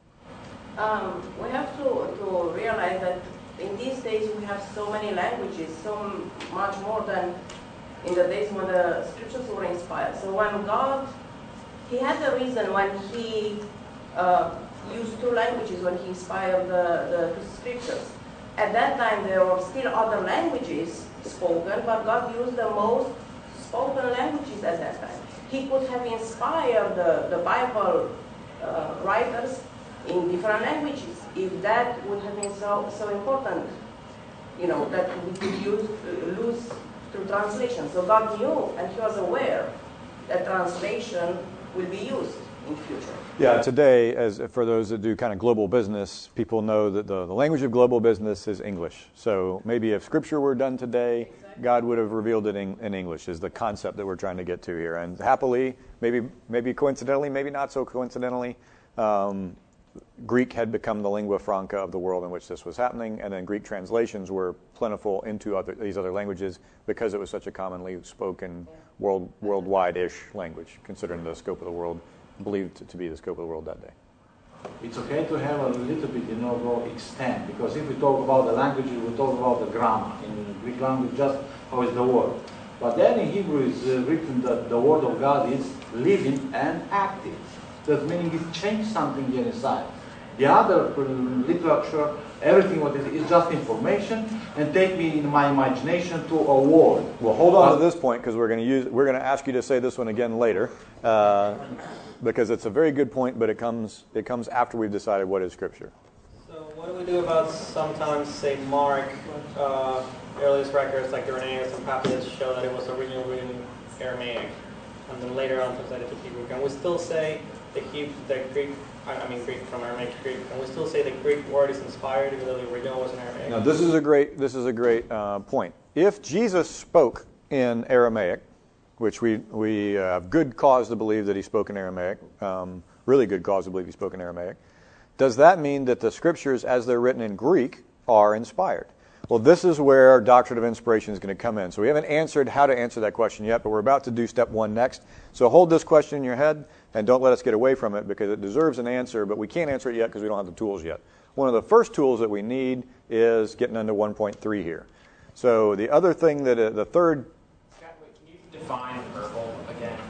Um, we have to, to realize that in these days we have so many languages, so much more than in the days when the scriptures were inspired. So when God, He had a reason when He uh, used two languages, when He inspired the, the scriptures. At that time there were still other languages spoken, but God used the most spoken languages at that time. He could have inspired the, the Bible uh, writers in different languages, if that would have been so, so important, you know, that we could use, uh, lose through translation. So God knew, and He was aware that translation will be used in future. Yeah, today, as for those that do kind of global business, people know that the, the language of global business is English. So maybe if Scripture were done today, God would have revealed it in, in English, is the concept that we're trying to get to here. And happily, maybe maybe coincidentally, maybe not so coincidentally, um, Greek had become the lingua franca of the world in which this was happening, and then Greek translations were plentiful into other, these other languages because it was such a commonly spoken world worldwide-ish language, considering the scope of the world, believed to be the scope of the world that day. It's okay to have a little bit, you know, go extend, because if we talk about the languages, we talk about the grammar. In Greek language, just how is the word. But then in Hebrew is uh, written that the word of God is living and active. That meaning it changed something here inside. The other literature, everything what is, is just information, and take me in my imagination to a world. Well, hold on but, to this point, because we're going to use we're going to ask you to say this one again later, uh, because it's a very good point, but it comes it comes after we've decided what is Scripture. So, what do we do about sometimes, say, Mark, uh, earliest records like the Irenaeus and Papias show that it was originally written in Aramaic, and then later on translated to Hebrew? Can we still say the Hebrew, the Greek? I mean Greek from Aramaic to Greek. Can we still say the Greek word is inspired, even though the original was in Aramaic? Now, this is a great this is a great uh, point. If Jesus spoke in Aramaic, which we we uh, have good cause to believe that He spoke in Aramaic, um, really good cause to believe He spoke in Aramaic, does that mean that the Scriptures, as they're written in Greek, are inspired? Well, this is where doctrine of inspiration is going to come in. So we haven't answered how to answer that question yet, but we're about to do step one next. So hold this question in your head, and don't let us get away from it, because it deserves an answer, but we can't answer it yet because we don't have the tools yet. One of the first tools that we need is getting into one point three here. So the other thing that, uh, the third... Scott, wait, can you define verbal?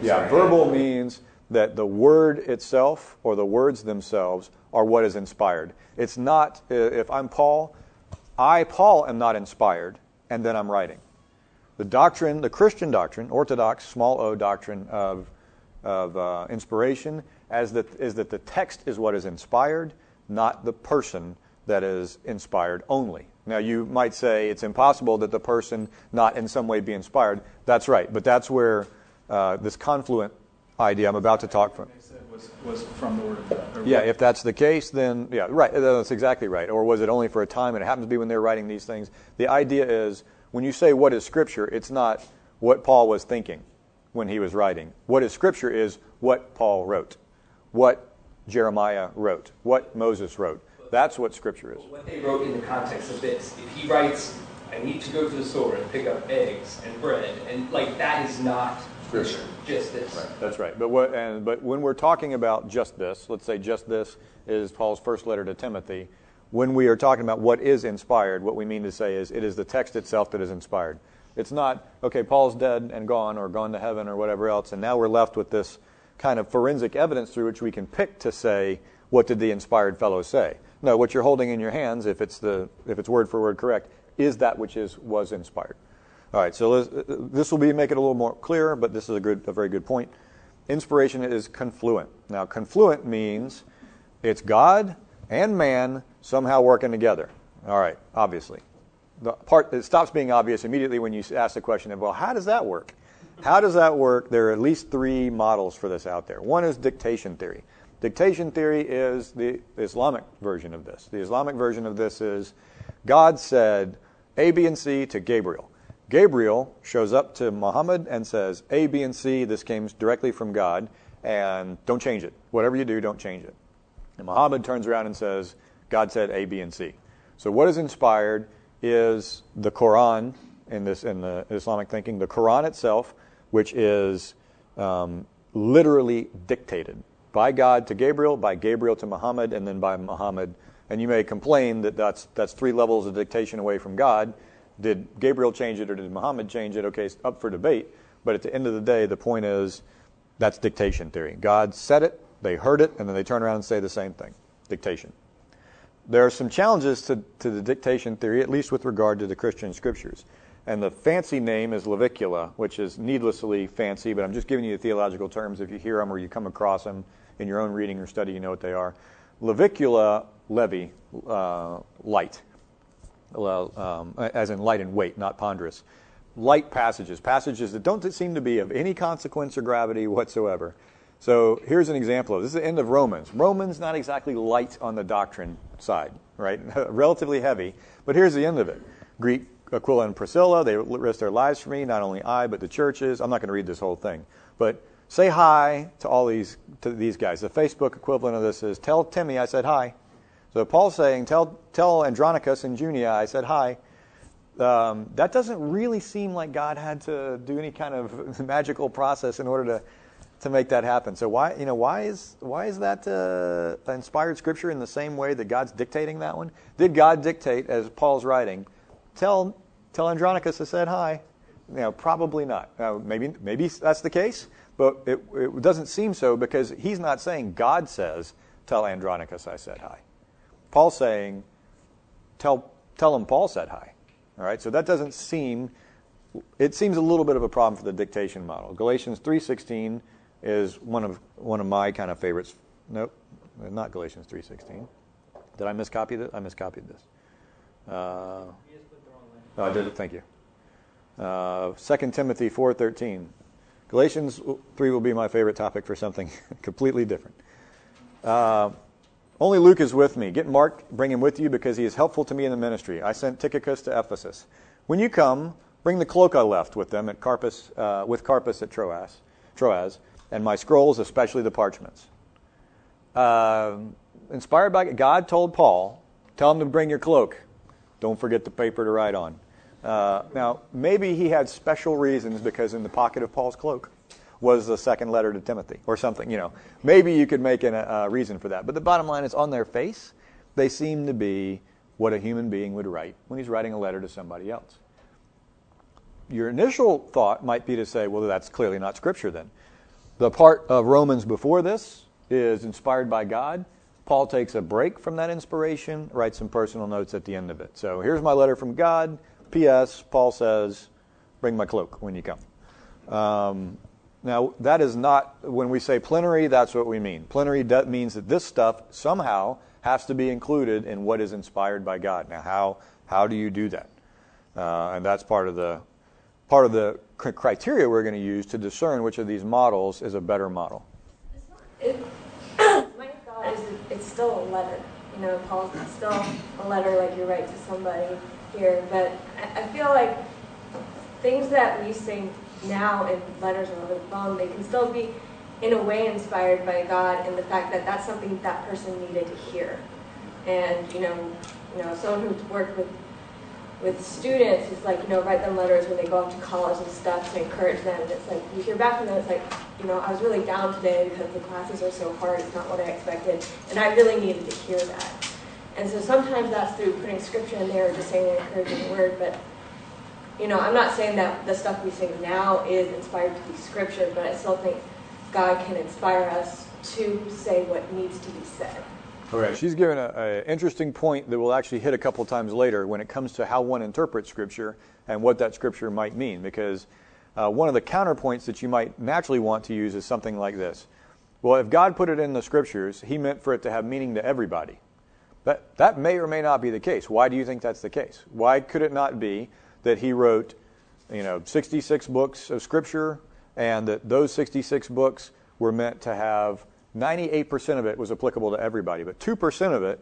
Yeah, Sorry. verbal means that the word itself or the words themselves are what is inspired. It's not, if I'm Paul, I, Paul, am not inspired, and then I'm writing. The doctrine, the Christian doctrine, orthodox, small o doctrine of, of uh, inspiration, as that, is that the text is what is inspired, not the person that is inspired only. Now, you might say it's impossible that the person not in some way be inspired. That's right, but that's where uh, this confluent idea I'm about to talk from. Was, was from the Word of God. Or Yeah, if that's the case, then, yeah, right, that's exactly right. Or was it only for a time, and it happens to be when they're writing these things? The idea is, when you say what is Scripture, it's not what Paul was thinking when he was writing. What is Scripture is what Paul wrote, what Jeremiah wrote, what Moses wrote. That's what Scripture is. What they wrote in the context of this. If he writes, I need to go to the store and pick up eggs and bread, and like that is not Scripture, just this. Right, that's right. But what and but when we're talking about just this, let's say just this is Paul's first letter to Timothy. When we are talking about what is inspired, what we mean to say is it is the text itself that is inspired. It's not, okay, Paul's dead and gone or gone to heaven or whatever else, and now we're left with this kind of forensic evidence through which we can pick to say, what did the inspired fellow say? No, what you're holding in your hands, if it's the if it's word for word correct, is that which is was inspired. All right, so this will be make it a little more clear, but this is a good, a very good point. Inspiration is confluent. Now, confluent means it's God and man somehow working together. All right, obviously. The part it stops being obvious immediately when you ask the question of, well, how does that work? How does that work? There are at least three models for this out there. One is dictation theory. Dictation theory is the Islamic version of this. The Islamic version of this is God said A, B, and C to Gabriel. Gabriel shows up to Muhammad and says, A, B, and C, this came directly from God, and don't change it. Whatever you do, don't change it. And Muhammad turns around and says, God said A, B, and C. So what is inspired is the Quran in this in the Islamic thinking, the Quran itself, which is um, literally dictated by God to Gabriel, by Gabriel to Muhammad, and then by Muhammad. And you may complain that that's, that's three levels of dictation away from God. Did Gabriel change it or did Muhammad change it? Okay, it's up for debate. But at the end of the day, the point is that's dictation theory. God said it, they heard it, and then they turn around and say the same thing. Dictation. There are some challenges to, to the dictation theory, at least with regard to the Christian scriptures. And the fancy name is Levicula, which is needlessly fancy, but I'm just giving you the theological terms. If you hear them or you come across them in your own reading or study, you know what they are. Levicula, Levi, uh, light, well, um, as in light and weight, not ponderous. Light passages, passages that don't seem to be of any consequence or gravity whatsoever. So here's an example of this. This is the end of Romans. Romans not exactly light on the doctrine side, right? Relatively heavy, but here's the end of it. Greek Aquila and Priscilla, they risked their lives for me, not only I, but the churches. I'm not going to read this whole thing, but say hi to all these to these guys. The Facebook equivalent of this is, tell Timmy I said hi. So Paul's saying, tell tell Andronicus and Junia I said hi. Um, that doesn't really seem like God had to do any kind of magical process in order to to make that happen. So why you know why is why is that uh, inspired scripture in the same way that God's dictating that one? Did God dictate, as Paul's writing, tell tell Andronicus I said hi? You know, probably not. Uh, maybe maybe that's the case, but it, it doesn't seem so because he's not saying God says tell Andronicus I said hi. Paul's saying tell tell him Paul said hi. All right, so that doesn't seem. It seems a little bit of a problem for the dictation model. Galatians three sixteen is one of one of my kind of favorites. Nope, not Galatians three sixteen. Did I miscopy this? I miscopied this. Uh, oh, I did it. Thank you. Uh, Second Timothy four thirteen. Galatians three will be my favorite topic for something completely different. Uh, Only Luke is with me. Get Mark, bring him with you because he is helpful to me in the ministry. I sent Tychicus to Ephesus. When you come, bring the cloak I left with them at Carpus, uh, with Carpus at Troas, Troas, and my scrolls, especially the parchments. Uh, inspired by God, told Paul, tell him to bring your cloak. Don't forget the paper to write on. Uh, now, maybe he had special reasons because in the pocket of Paul's cloak was the second letter to Timothy or something, you know. Maybe you could make a uh, reason for that. But the bottom line is on their face, they seem to be what a human being would write when he's writing a letter to somebody else. Your initial thought might be to say, well, that's clearly not Scripture then. The part of Romans before this is inspired by God. Paul takes a break from that inspiration, writes some personal notes at the end of it. So here's my letter from God. P S. Paul says, bring my cloak when you come. Um, now, that is not, when we say plenary, that's what we mean. Plenary de- means that this stuff somehow has to be included in what is inspired by God. Now, how how do you do that? Uh, and that's part of the part of the cr- criteria we're going to use to discern which of these models is a better model. It, my thought is that it's still a letter. You know, Paul's still a letter like you write to somebody here. But I, I feel like things that we say now in letters or over the phone, they can still be in a way inspired by God, and the fact that that's something that person needed to hear. And you know, you know, someone who's worked with with students, it's like, you know, write them letters when they go off to college and stuff to encourage them. And it's like you hear back from them, it's like, you know, I was really down today because the classes are so hard. It's not what I expected, and I really needed to hear that. And so sometimes that's through putting scripture in there or just saying an encouraging word, but. You know, I'm not saying that the stuff we sing now is inspired to be scripture, but I still think God can inspire us to say what needs to be said. Okay, she's given an interesting point that we'll actually hit a couple times later when it comes to how one interprets scripture and what that scripture might mean, because uh, one of the counterpoints that you might naturally want to use is something like this. Well, if God put it in the scriptures, he meant for it to have meaning to everybody. That, that may or may not be the case. Why do you think that's the case? Why could it not be that he wrote, you know, sixty-six books of scripture, and that those sixty-six books were meant to have ninety-eight percent of it was applicable to everybody, but two percent of it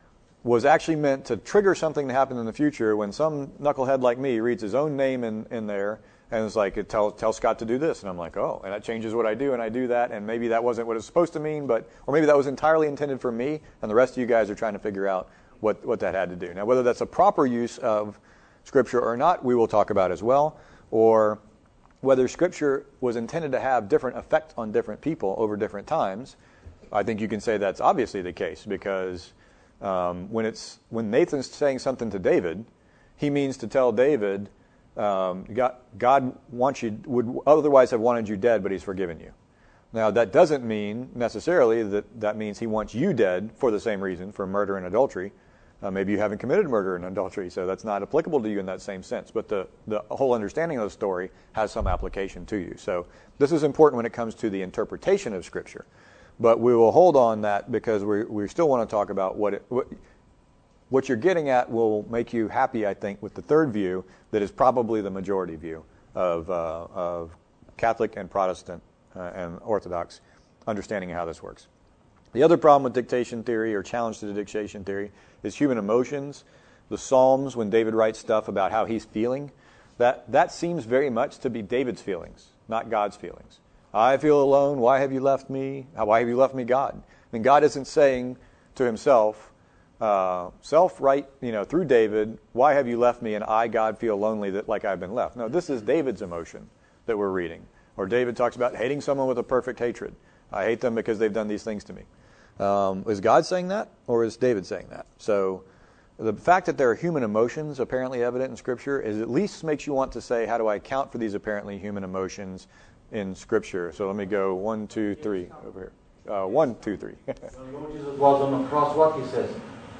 was actually meant to trigger something to happen in the future when some knucklehead like me reads his own name in, in there and it's like, it tell, tell Scott to do this. And I'm like, oh, and that changes what I do, and I do that, and maybe that wasn't what it was supposed to mean, but or maybe that was entirely intended for me, and the rest of you guys are trying to figure out what, what that had to do. Now, whether that's a proper use of Scripture or not, we will talk about as well, or whether Scripture was intended to have different effect on different people over different times. I think you can say that's obviously the case, because um, when it's when Nathan's saying something to David, he means to tell David, um, God, God wants you, would otherwise have wanted you dead, but he's forgiven you. Now, that doesn't mean necessarily that that means he wants you dead for the same reason, for murder and adultery. Uh, maybe you haven't committed murder and adultery, so that's not applicable to you in that same sense. But the, the whole understanding of the story has some application to you. So this is important when it comes to the interpretation of Scripture. But we will hold on that because we we still want to talk about what it, what, what you're getting at will make you happy, I think, with the third view that is probably the majority view of, uh, of Catholic and Protestant uh, and Orthodox understanding of how this works. The other problem with dictation theory or challenge to the dictation theory is human emotions. The Psalms, when David writes stuff about how he's feeling, that, that seems very much to be David's feelings, not God's feelings. I feel alone. Why have you left me? Why have you left me, God? And God isn't saying to himself, uh, self-right, you know, through David, why have you left me and I, God, feel lonely that like I've been left? No, this is David's emotion that we're reading. Or David talks about hating someone with a perfect hatred. I hate them because they've done these things to me. Um, is God saying that, or is David saying that? So the fact that there are human emotions apparently evident in Scripture is at least makes you want to say, how do I account for these apparently human emotions in Scripture? So let me go one, two, three over here. Uh, one, two, three. When Lord Jesus was on the cross, what he says?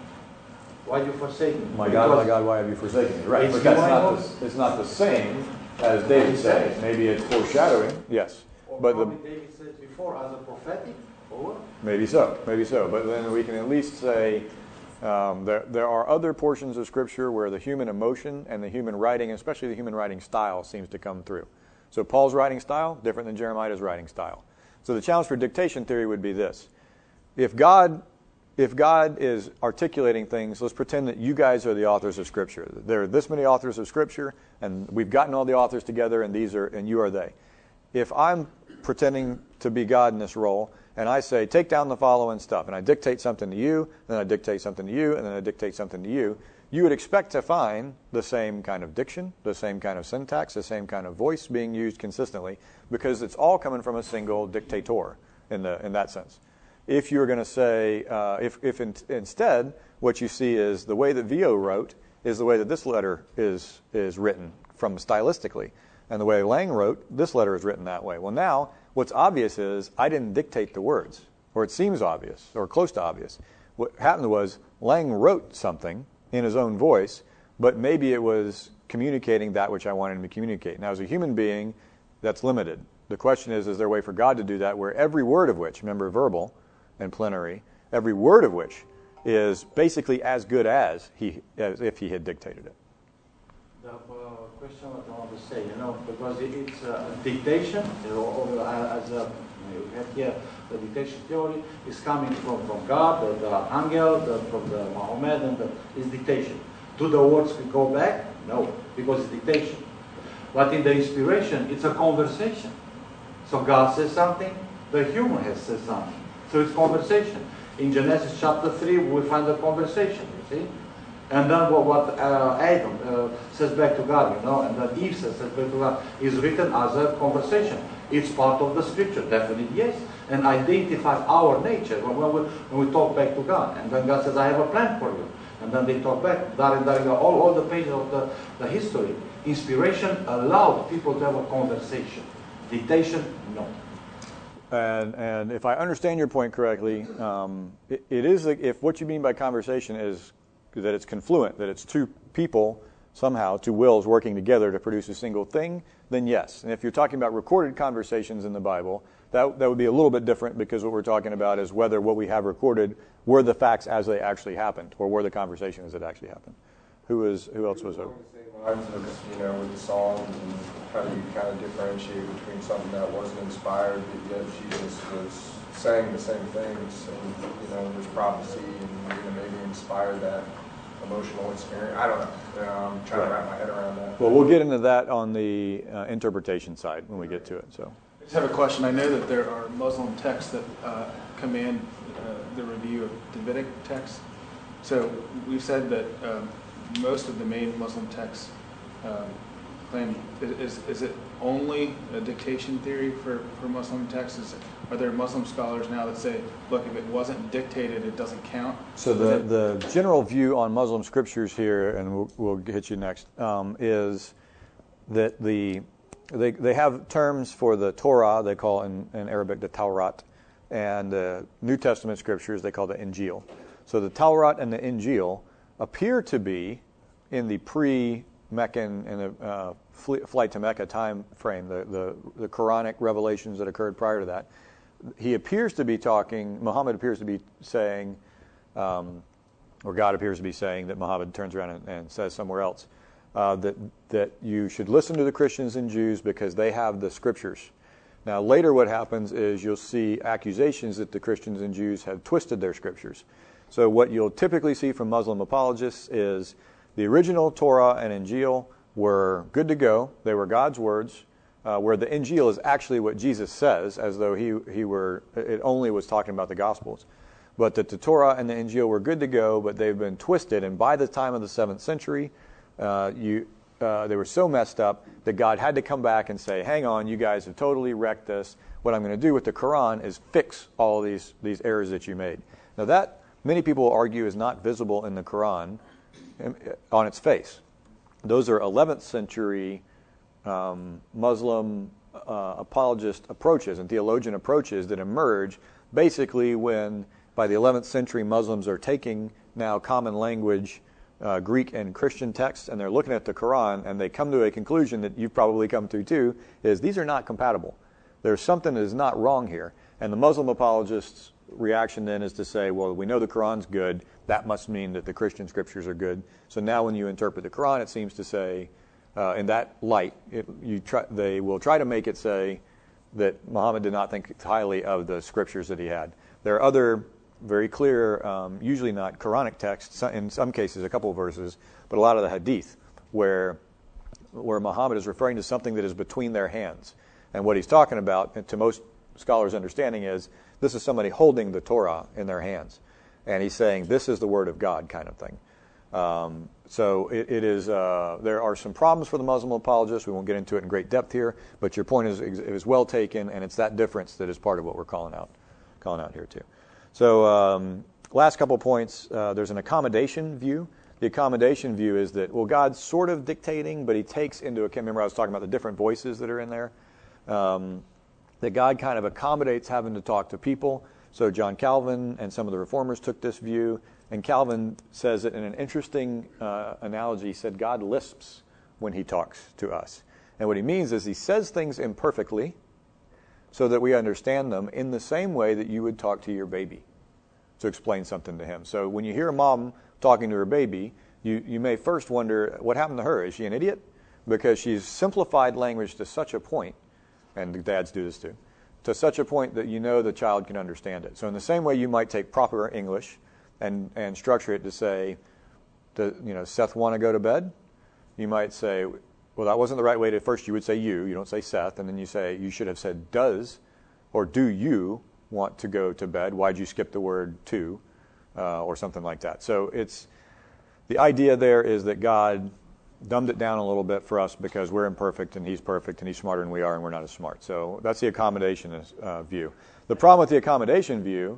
Why do you forsake me? My God, my God, why have you forsaken me? Right, but that's not the, it's not the same as David said. Maybe it's foreshadowing, yes. Or but the, David said before as a prophetic. Or? Maybe so, maybe so. But then we can at least say um, there, there are other portions of Scripture where the human emotion and the human writing, especially the human writing style, seems to come through. So Paul's writing style, different than Jeremiah's writing style. So the challenge for dictation theory would be this. If God, if God is articulating things, let's pretend that you guys are the authors of Scripture. There are this many authors of Scripture, and we've gotten all the authors together, and these are, and you are they. If I'm pretending to be God in this role, and I say, take down the following stuff, and I dictate something to you, then I dictate something to you, and then I dictate something to you, you would expect to find the same kind of diction, the same kind of syntax, the same kind of voice being used consistently, because it's all coming from a single dictator in the in that sense. If you're going to say, uh, if, if in, instead what you see is the way that Vio wrote is the way that this letter is is written from stylistically, and the way Lang wrote, this letter is written that way. Well, now What's obvious is I didn't dictate the words, or it seems obvious, or close to obvious. What happened was Lang wrote something in his own voice, but maybe it was communicating that which I wanted him to communicate. Now, as a human being, that's limited. The question is, is there a way for God to do that where every word of which, remember verbal and plenary, every word of which is basically as good as he as if he had dictated it? The uh, question what I want to say, you know, because it, it's a dictation, or, or uh, as a, we have here, the dictation theory is coming from, from God, the, the angel, the, from the Muhammad, and the, is dictation. Do the words go back? No, because it's dictation. But in the inspiration, it's a conversation. So God says something, the human has said something. So it's conversation. In Genesis chapter three, we find a conversation, you see? And then what, what uh, Adam uh, says back to God, you know, and then Eve says, says back to God, is written as a conversation. It's part of the scripture, definitely yes. And identify our nature when we, when we talk back to God. And then God says, I have a plan for you. And then they talk back. During, during all, all the pages of the, the history, inspiration allowed people to have a conversation. Dictation, no. And, and if I understand your point correctly, um, it, it is, if what you mean by conversation is that it's confluent, that it's two people somehow, two wills working together to produce a single thing, then yes. And if you're talking about recorded conversations in the Bible, that, that would be a little bit different, because what we're talking about is whether what we have recorded were the facts as they actually happened, or were the conversations that actually happened. Who is? Who else was over? Lines of, you know, with the songs, and how do you kind of differentiate between something that wasn't inspired, but yet Jesus was saying the same things, and, you know, there's prophecy, and, you know, maybe inspired that emotional experience. I don't know. You know, I'm trying right. to wrap my head around that. Well, we'll get into that on the uh, interpretation side when we get to it. So, I just have a question. I know that there are Muslim texts that uh, command uh, the review of Davidic texts. So we've said that um, most of the main Muslim texts um, claim, is, is it only a dictation theory for, for Muslim texts? Is, are there Muslim scholars now that say, look, if it wasn't dictated, it doesn't count? So the, the general view on Muslim scriptures here, and we'll, we'll hit you next, um, is that the they, they have terms for the Torah, they call in, in Arabic the Taurat, and the New Testament scriptures, they call the Injil. So the Taurat and the Injil appear to be in the pre-Meccan and the uh, flight to Mecca time frame, the, the, the Quranic revelations that occurred prior to that. He appears to be talking, Muhammad appears to be saying, um, or God appears to be saying that Muhammad turns around and, and says somewhere else, uh, that, that you should listen to the Christians and Jews because they have the scriptures. Now later what happens is you'll see accusations that the Christians and Jews have twisted their scriptures. So what you'll typically see from Muslim apologists is the original Torah and Injil were good to go. They were God's words, uh, where the Injil is actually what Jesus says, as though he, he were, it only was talking about the Gospels. But that the Torah and the Injil were good to go, but they've been twisted. And by the time of the seventh century, uh, you, uh, they were so messed up that God had to come back and say, hang on, you guys have totally wrecked this. What I'm going to do with the Quran is fix all of these, these errors that you made. Now that, many people argue, is not visible in the Quran on its face. Those are eleventh century um, Muslim uh, apologist approaches and theologian approaches that emerge basically when, by the eleventh century, Muslims are taking now common language uh, Greek and Christian texts, and they're looking at the Quran, and they come to a conclusion that you've probably come to too, is these are not compatible. There's something that is not wrong here. And the Muslim apologists' reaction then is to say, well, we know the Quran's good. That must mean that the Christian scriptures are good. So now when you interpret the Quran, it seems to say, uh, in that light, it, you try, they will try to make it say that Muhammad did not think highly of the scriptures that he had. There are other very clear, um, usually not Quranic texts, in some cases a couple of verses, but a lot of the hadith, where, where Muhammad is referring to something that is between their hands. And what he's talking about, to most scholars' understanding, is this is somebody holding the Torah in their hands. And he's saying, this is the word of God kind of thing. Um, so it, it is. Uh, there are some problems for the Muslim apologists. We won't get into it in great depth here, but your point is, is well taken, and it's that difference that is part of what we're calling out, calling out here too. So um, last couple points, uh, there's an accommodation view. The accommodation view is that, well, God's sort of dictating, but he takes into account, remember I was talking about the different voices that are in there? Um, that God kind of accommodates having to talk to people. So John Calvin and some of the reformers took this view, and Calvin says it in an interesting uh, analogy. He said God lisps when he talks to us. And what he means is he says things imperfectly so that we understand them in the same way that you would talk to your baby to explain something to him. So when you hear a mom talking to her baby, you, you may first wonder, what happened to her? Is she an idiot? Because she's simplified language to such a point, and the dads do this too, to such a point that you know the child can understand it. So in the same way you might take proper English and, and structure it to say, to, you know, Seth want to go to bed? You might say, well, that wasn't the right way to, first you would say you, you don't say Seth, and then you say, you should have said does, or do you want to go to bed? Why'd you skip the word to, uh, or something like that. So it's, the idea there is that God dumbed it down a little bit for us because we're imperfect and he's perfect and he's smarter than we are and we're not as smart. So that's the accommodation uh, view. The problem with the accommodation view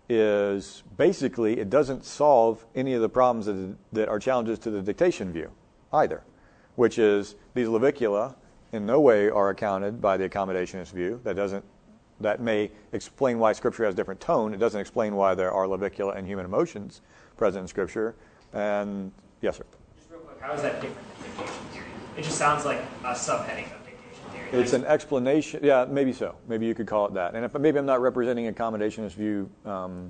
is basically it doesn't solve any of the problems that, that are challenges to the dictation view either, which is these levicula in no way are accounted by the accommodationist view. That doesn't, that may explain why Scripture has different tone. It doesn't explain why there are levicula and human emotions present in Scripture. And yes, sir. Just real quick, how is that different than dictation theory? It just sounds like a subheading of dictation theory. It's an explanation. Yeah, maybe so. Maybe you could call it that. And if, maybe I'm not representing accommodationist view um,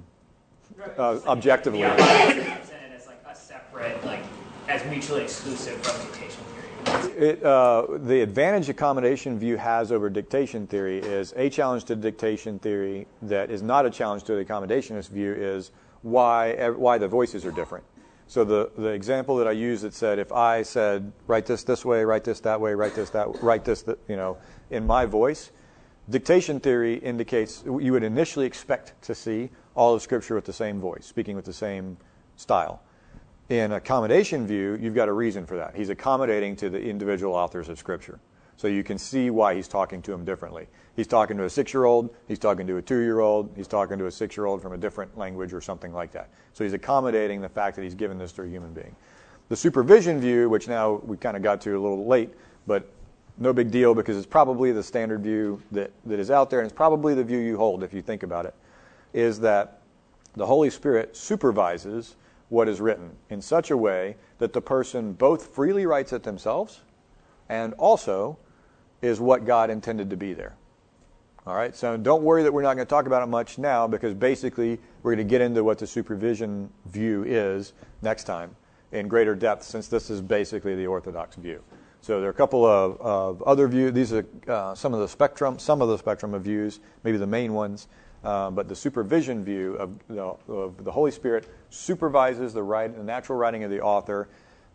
uh, objectively. Yeah, I represent it as like a separate, like as mutually exclusive from dictation theory. It, uh, the advantage accommodation view has over dictation theory is a challenge to dictation theory that is not a challenge to the accommodationist view is why why the voices are different. So the, the example that I used that said if I said write this this way, write this that way, write this that write this that, you know in my voice, dictation theory indicates you would initially expect to see all of Scripture with the same voice, speaking with the same style. In accommodation view, you've got a reason for that. He's accommodating to the individual authors of Scripture. So you can see why he's talking to them differently. He's talking to a six-year-old, he's talking to a two-year-old, he's talking to a six-year-old from a different language or something like that. So he's accommodating the fact that he's given this to a human being. The supervision view, which now we kind of got to a little late, but no big deal because it's probably the standard view that, that is out there, and it's probably the view you hold if you think about it, is that the Holy Spirit supervises what is written in such a way that the person both freely writes it themselves and also is what God intended to be there. All right, so don't worry that we're not going to talk about it much now because basically we're going to get into what the supervision view is next time in greater depth since this is basically the Orthodox view. So there are a couple of, of other views. These are uh, some of the spectrum, some of the spectrum of views, maybe the main ones. Uh, but the supervision view of, you know, of the Holy Spirit supervises the, write, the natural writing of the author,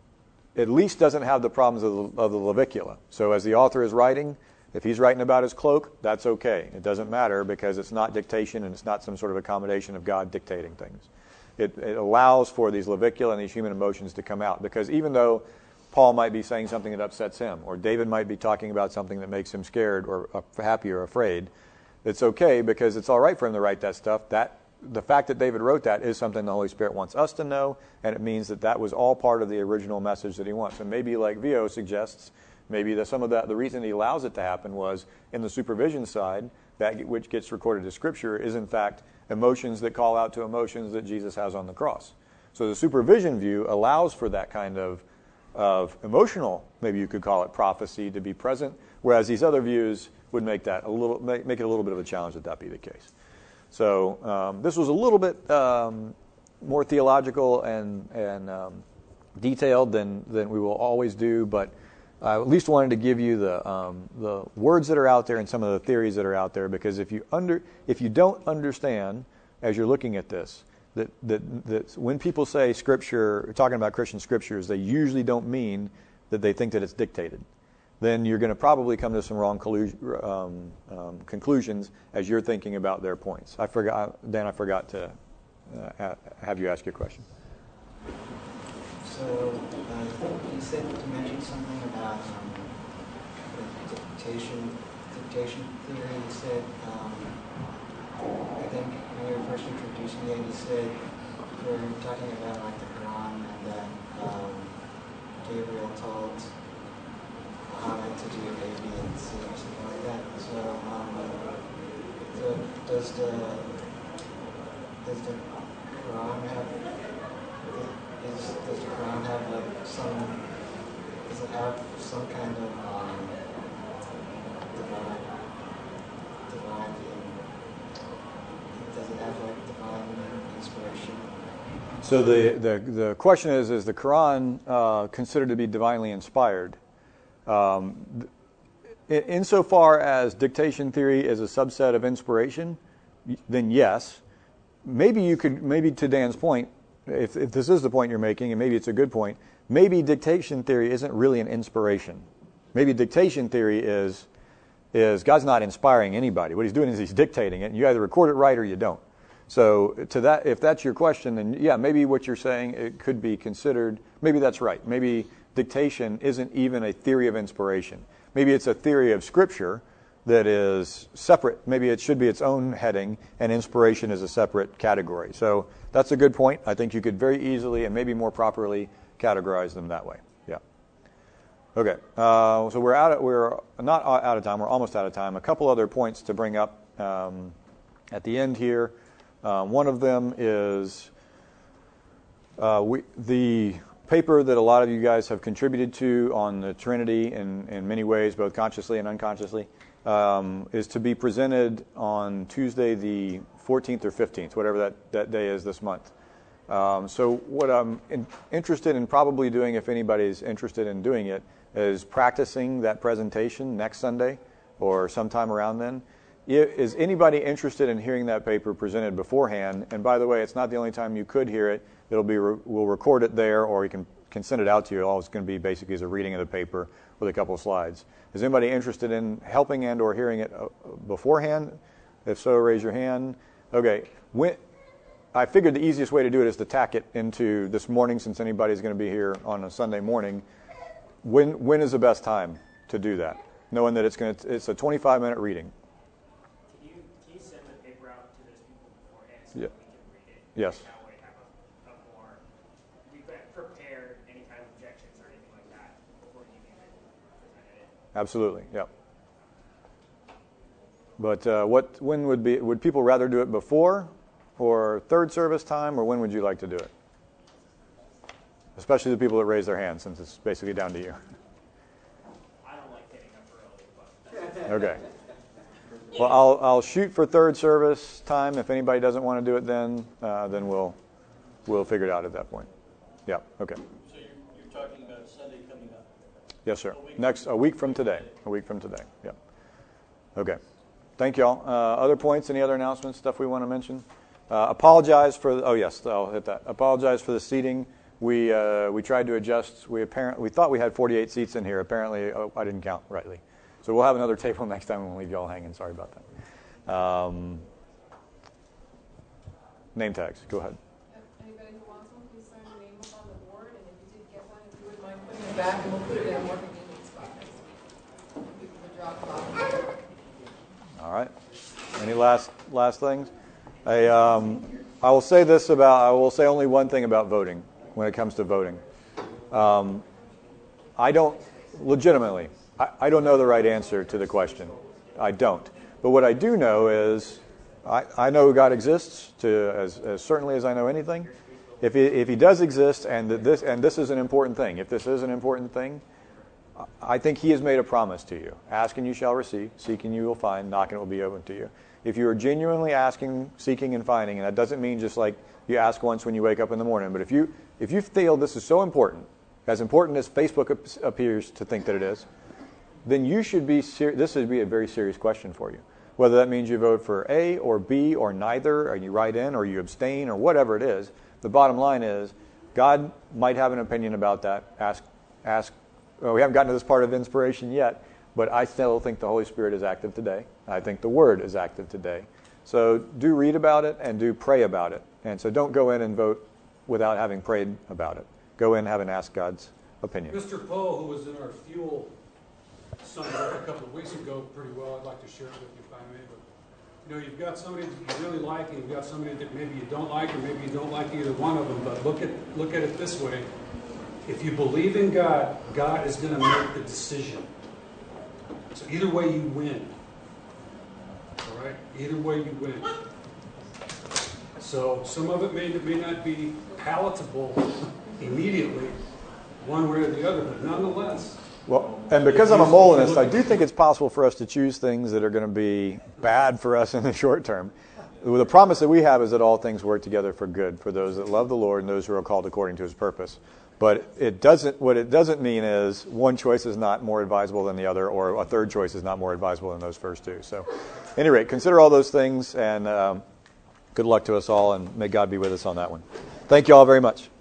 at least doesn't have the problems of the, of the levicula. So as the author is writing, if he's writing about his cloak, that's okay. It doesn't matter because it's not dictation and it's not some sort of accommodation of God dictating things. It, it allows for these levicula and these human emotions to come out because even though Paul might be saying something that upsets him or David might be talking about something that makes him scared or uh, happy or afraid, it's okay because it's all right for him to write that stuff. That the fact that David wrote that is something the Holy Spirit wants us to know, and it means that that was all part of the original message that he wants. And maybe, like Vio suggests, maybe that some of that the reason he allows it to happen was in the supervision side, that which gets recorded as Scripture is in fact emotions that call out to emotions that Jesus has on the cross. So the supervision view allows for that kind of of emotional, maybe you could call it prophecy, to be present, whereas these other views would make that a little make, make it a little bit of a challenge that that be the case. So um, this was a little bit um, more theological and and um, detailed than than we will always do, but I at least wanted to give you the um, the words that are out there and some of the theories that are out there, because if you under if you don't understand as you're looking at this that that that when people say Scripture, talking about Christian Scriptures, they usually don't mean that they think that it's dictated. Then you're going to probably come to some wrong collu- um, um, conclusions as you're thinking about their points. I forgot, Dan, I forgot to uh, have you ask your question. So uh, I think you said to mention something about um, the dictation, dictation theory. You said, um, I think when you were first introducing it, you said you were talking about like the Quran and that um, Gabriel told Muhammad to do A, B, and C or something like that. So um, the, does the does the Quran have is does the Quran have like some does it have some kind of um, divine divine does it have like divine inspiration? So the, the, the question is, is the Quran uh, considered to be divinely inspired? Um, in, insofar as dictation theory is a subset of inspiration, then yes. Maybe you could, maybe to Dan's point, if, if this is the point you're making, and maybe it's a good point, maybe dictation theory isn't really an inspiration. Maybe dictation theory is, is God's not inspiring anybody. What he's doing is he's dictating it, and you either record it right or you don't. So to that, if that's your question, then yeah, maybe what you're saying, it could be considered, maybe that's right. Maybe dictation isn't even a theory of inspiration. Maybe it's a theory of Scripture that is separate. Maybe it should be its own heading, and inspiration is a separate category. So that's a good point. I think you could very easily and maybe more properly categorize them that way. Yeah. Okay. Uh, so we're out. Of, we're not out of time. We're almost out of time. A couple other points to bring up um, at the end here. Uh, one of them is uh, we, the paper that a lot of you guys have contributed to on the Trinity in, in many ways, both consciously and unconsciously, um, is to be presented on Tuesday the fourteenth or fifteenth, whatever that, that day is this month. Um, so what I'm in, interested in probably doing, if anybody's interested in doing it, is practicing that presentation next Sunday or sometime around then. Is anybody interested in hearing that paper presented beforehand? And by the way, it's not the only time you could hear it. It'll be re- we'll record it there, or you can, can send it out to you. All it's going to be basically is a reading of the paper with a couple of slides. Is anybody interested in helping and or hearing it beforehand? If so, raise your hand. Okay. When, I figured the easiest way to do it is to tack it into this morning, since anybody's going to be here on a Sunday morning. When when is the best time to do that? Knowing that it's going to it's a twenty-five minute reading. Yeah. Yes. That way have a, a more, we've prepared any kind of objections or anything like that before you even presented it. Absolutely, yeah. But uh, what, when would be, would people rather do it before or third service time, or when would you like to do it? Especially the people that raise their hands, since it's basically down to you. I don't like getting up early, but. Okay. Well, I'll I'll shoot for third service time. If anybody doesn't want to do it then, uh, then we'll we'll figure it out at that point. Yeah. Okay. So you're, you're talking about Sunday coming up? Yes, sir. A Next a week from today. A week from today. Yeah. Okay. Thank y'all. Uh, other points? Any other announcements? Stuff we want to mention? Uh, apologize for. The, oh yes, I'll hit that. Apologize for the seating. We uh, we tried to adjust. We apparently we thought we had forty-eight seats in here. Apparently, oh, I didn't count rightly. So we'll have another table next time. We won't leave you all hanging. Sorry about that. Um, name tags. Go ahead. Anybody who wants one, please sign your name up on the board. And if you did get one, if you wouldn't mind putting it back, and we'll put it in a more convenient spot next week. People can drop it off. All right. Any last last things? I um, I will say this about. I will say only one thing about voting when it comes to voting. Um, I don't legitimately. I don't know the right answer to the question. I don't. But what I do know is I, I know God exists to as, as certainly as I know anything. If he, if he does exist, and this and this is an important thing, if this is an important thing, I think he has made a promise to you. Ask and you shall receive. Seek and you will find. Knock and it will be open to you. If you are genuinely asking, seeking, and finding, and that doesn't mean just like you ask once when you wake up in the morning, but if you if you feel this is so important, as important as Facebook appears to think that it is, then you should be, ser- this would be a very serious question for you. Whether that means you vote for A or B or neither, or you write in or you abstain or whatever it is, the bottom line is God might have an opinion about that. Ask, ask. Well, we haven't gotten to this part of inspiration yet, but I still think the Holy Spirit is active today. I think the Word is active today. So do read about it and do pray about it. And so don't go in and vote without having prayed about it. Go in, have and ask God's opinion. Mister Poe, who was in our fuel summed up a couple of weeks ago pretty well. I'd like to share it with you if I may. But you know, you've got somebody that you really like, and you've got somebody that maybe you don't like, or maybe you don't like either one of them. But look at look at it this way: if you believe in God, God is going to make the decision. So either way, you win. All right? Either way you win. So some of it may, may not be palatable immediately, one way or the other, but nonetheless. Well, and because I'm a Molinist, I do think it's possible for us to choose things that are going to be bad for us in the short term. The promise that we have is that all things work together for good for those that love the Lord and those who are called according to His purpose. But it doesn't. What it doesn't mean is one choice is not more advisable than the other, or a third choice is not more advisable than those first two. So, at any rate, consider all those things, and um, good luck to us all, and may God be with us on that one. Thank you all very much.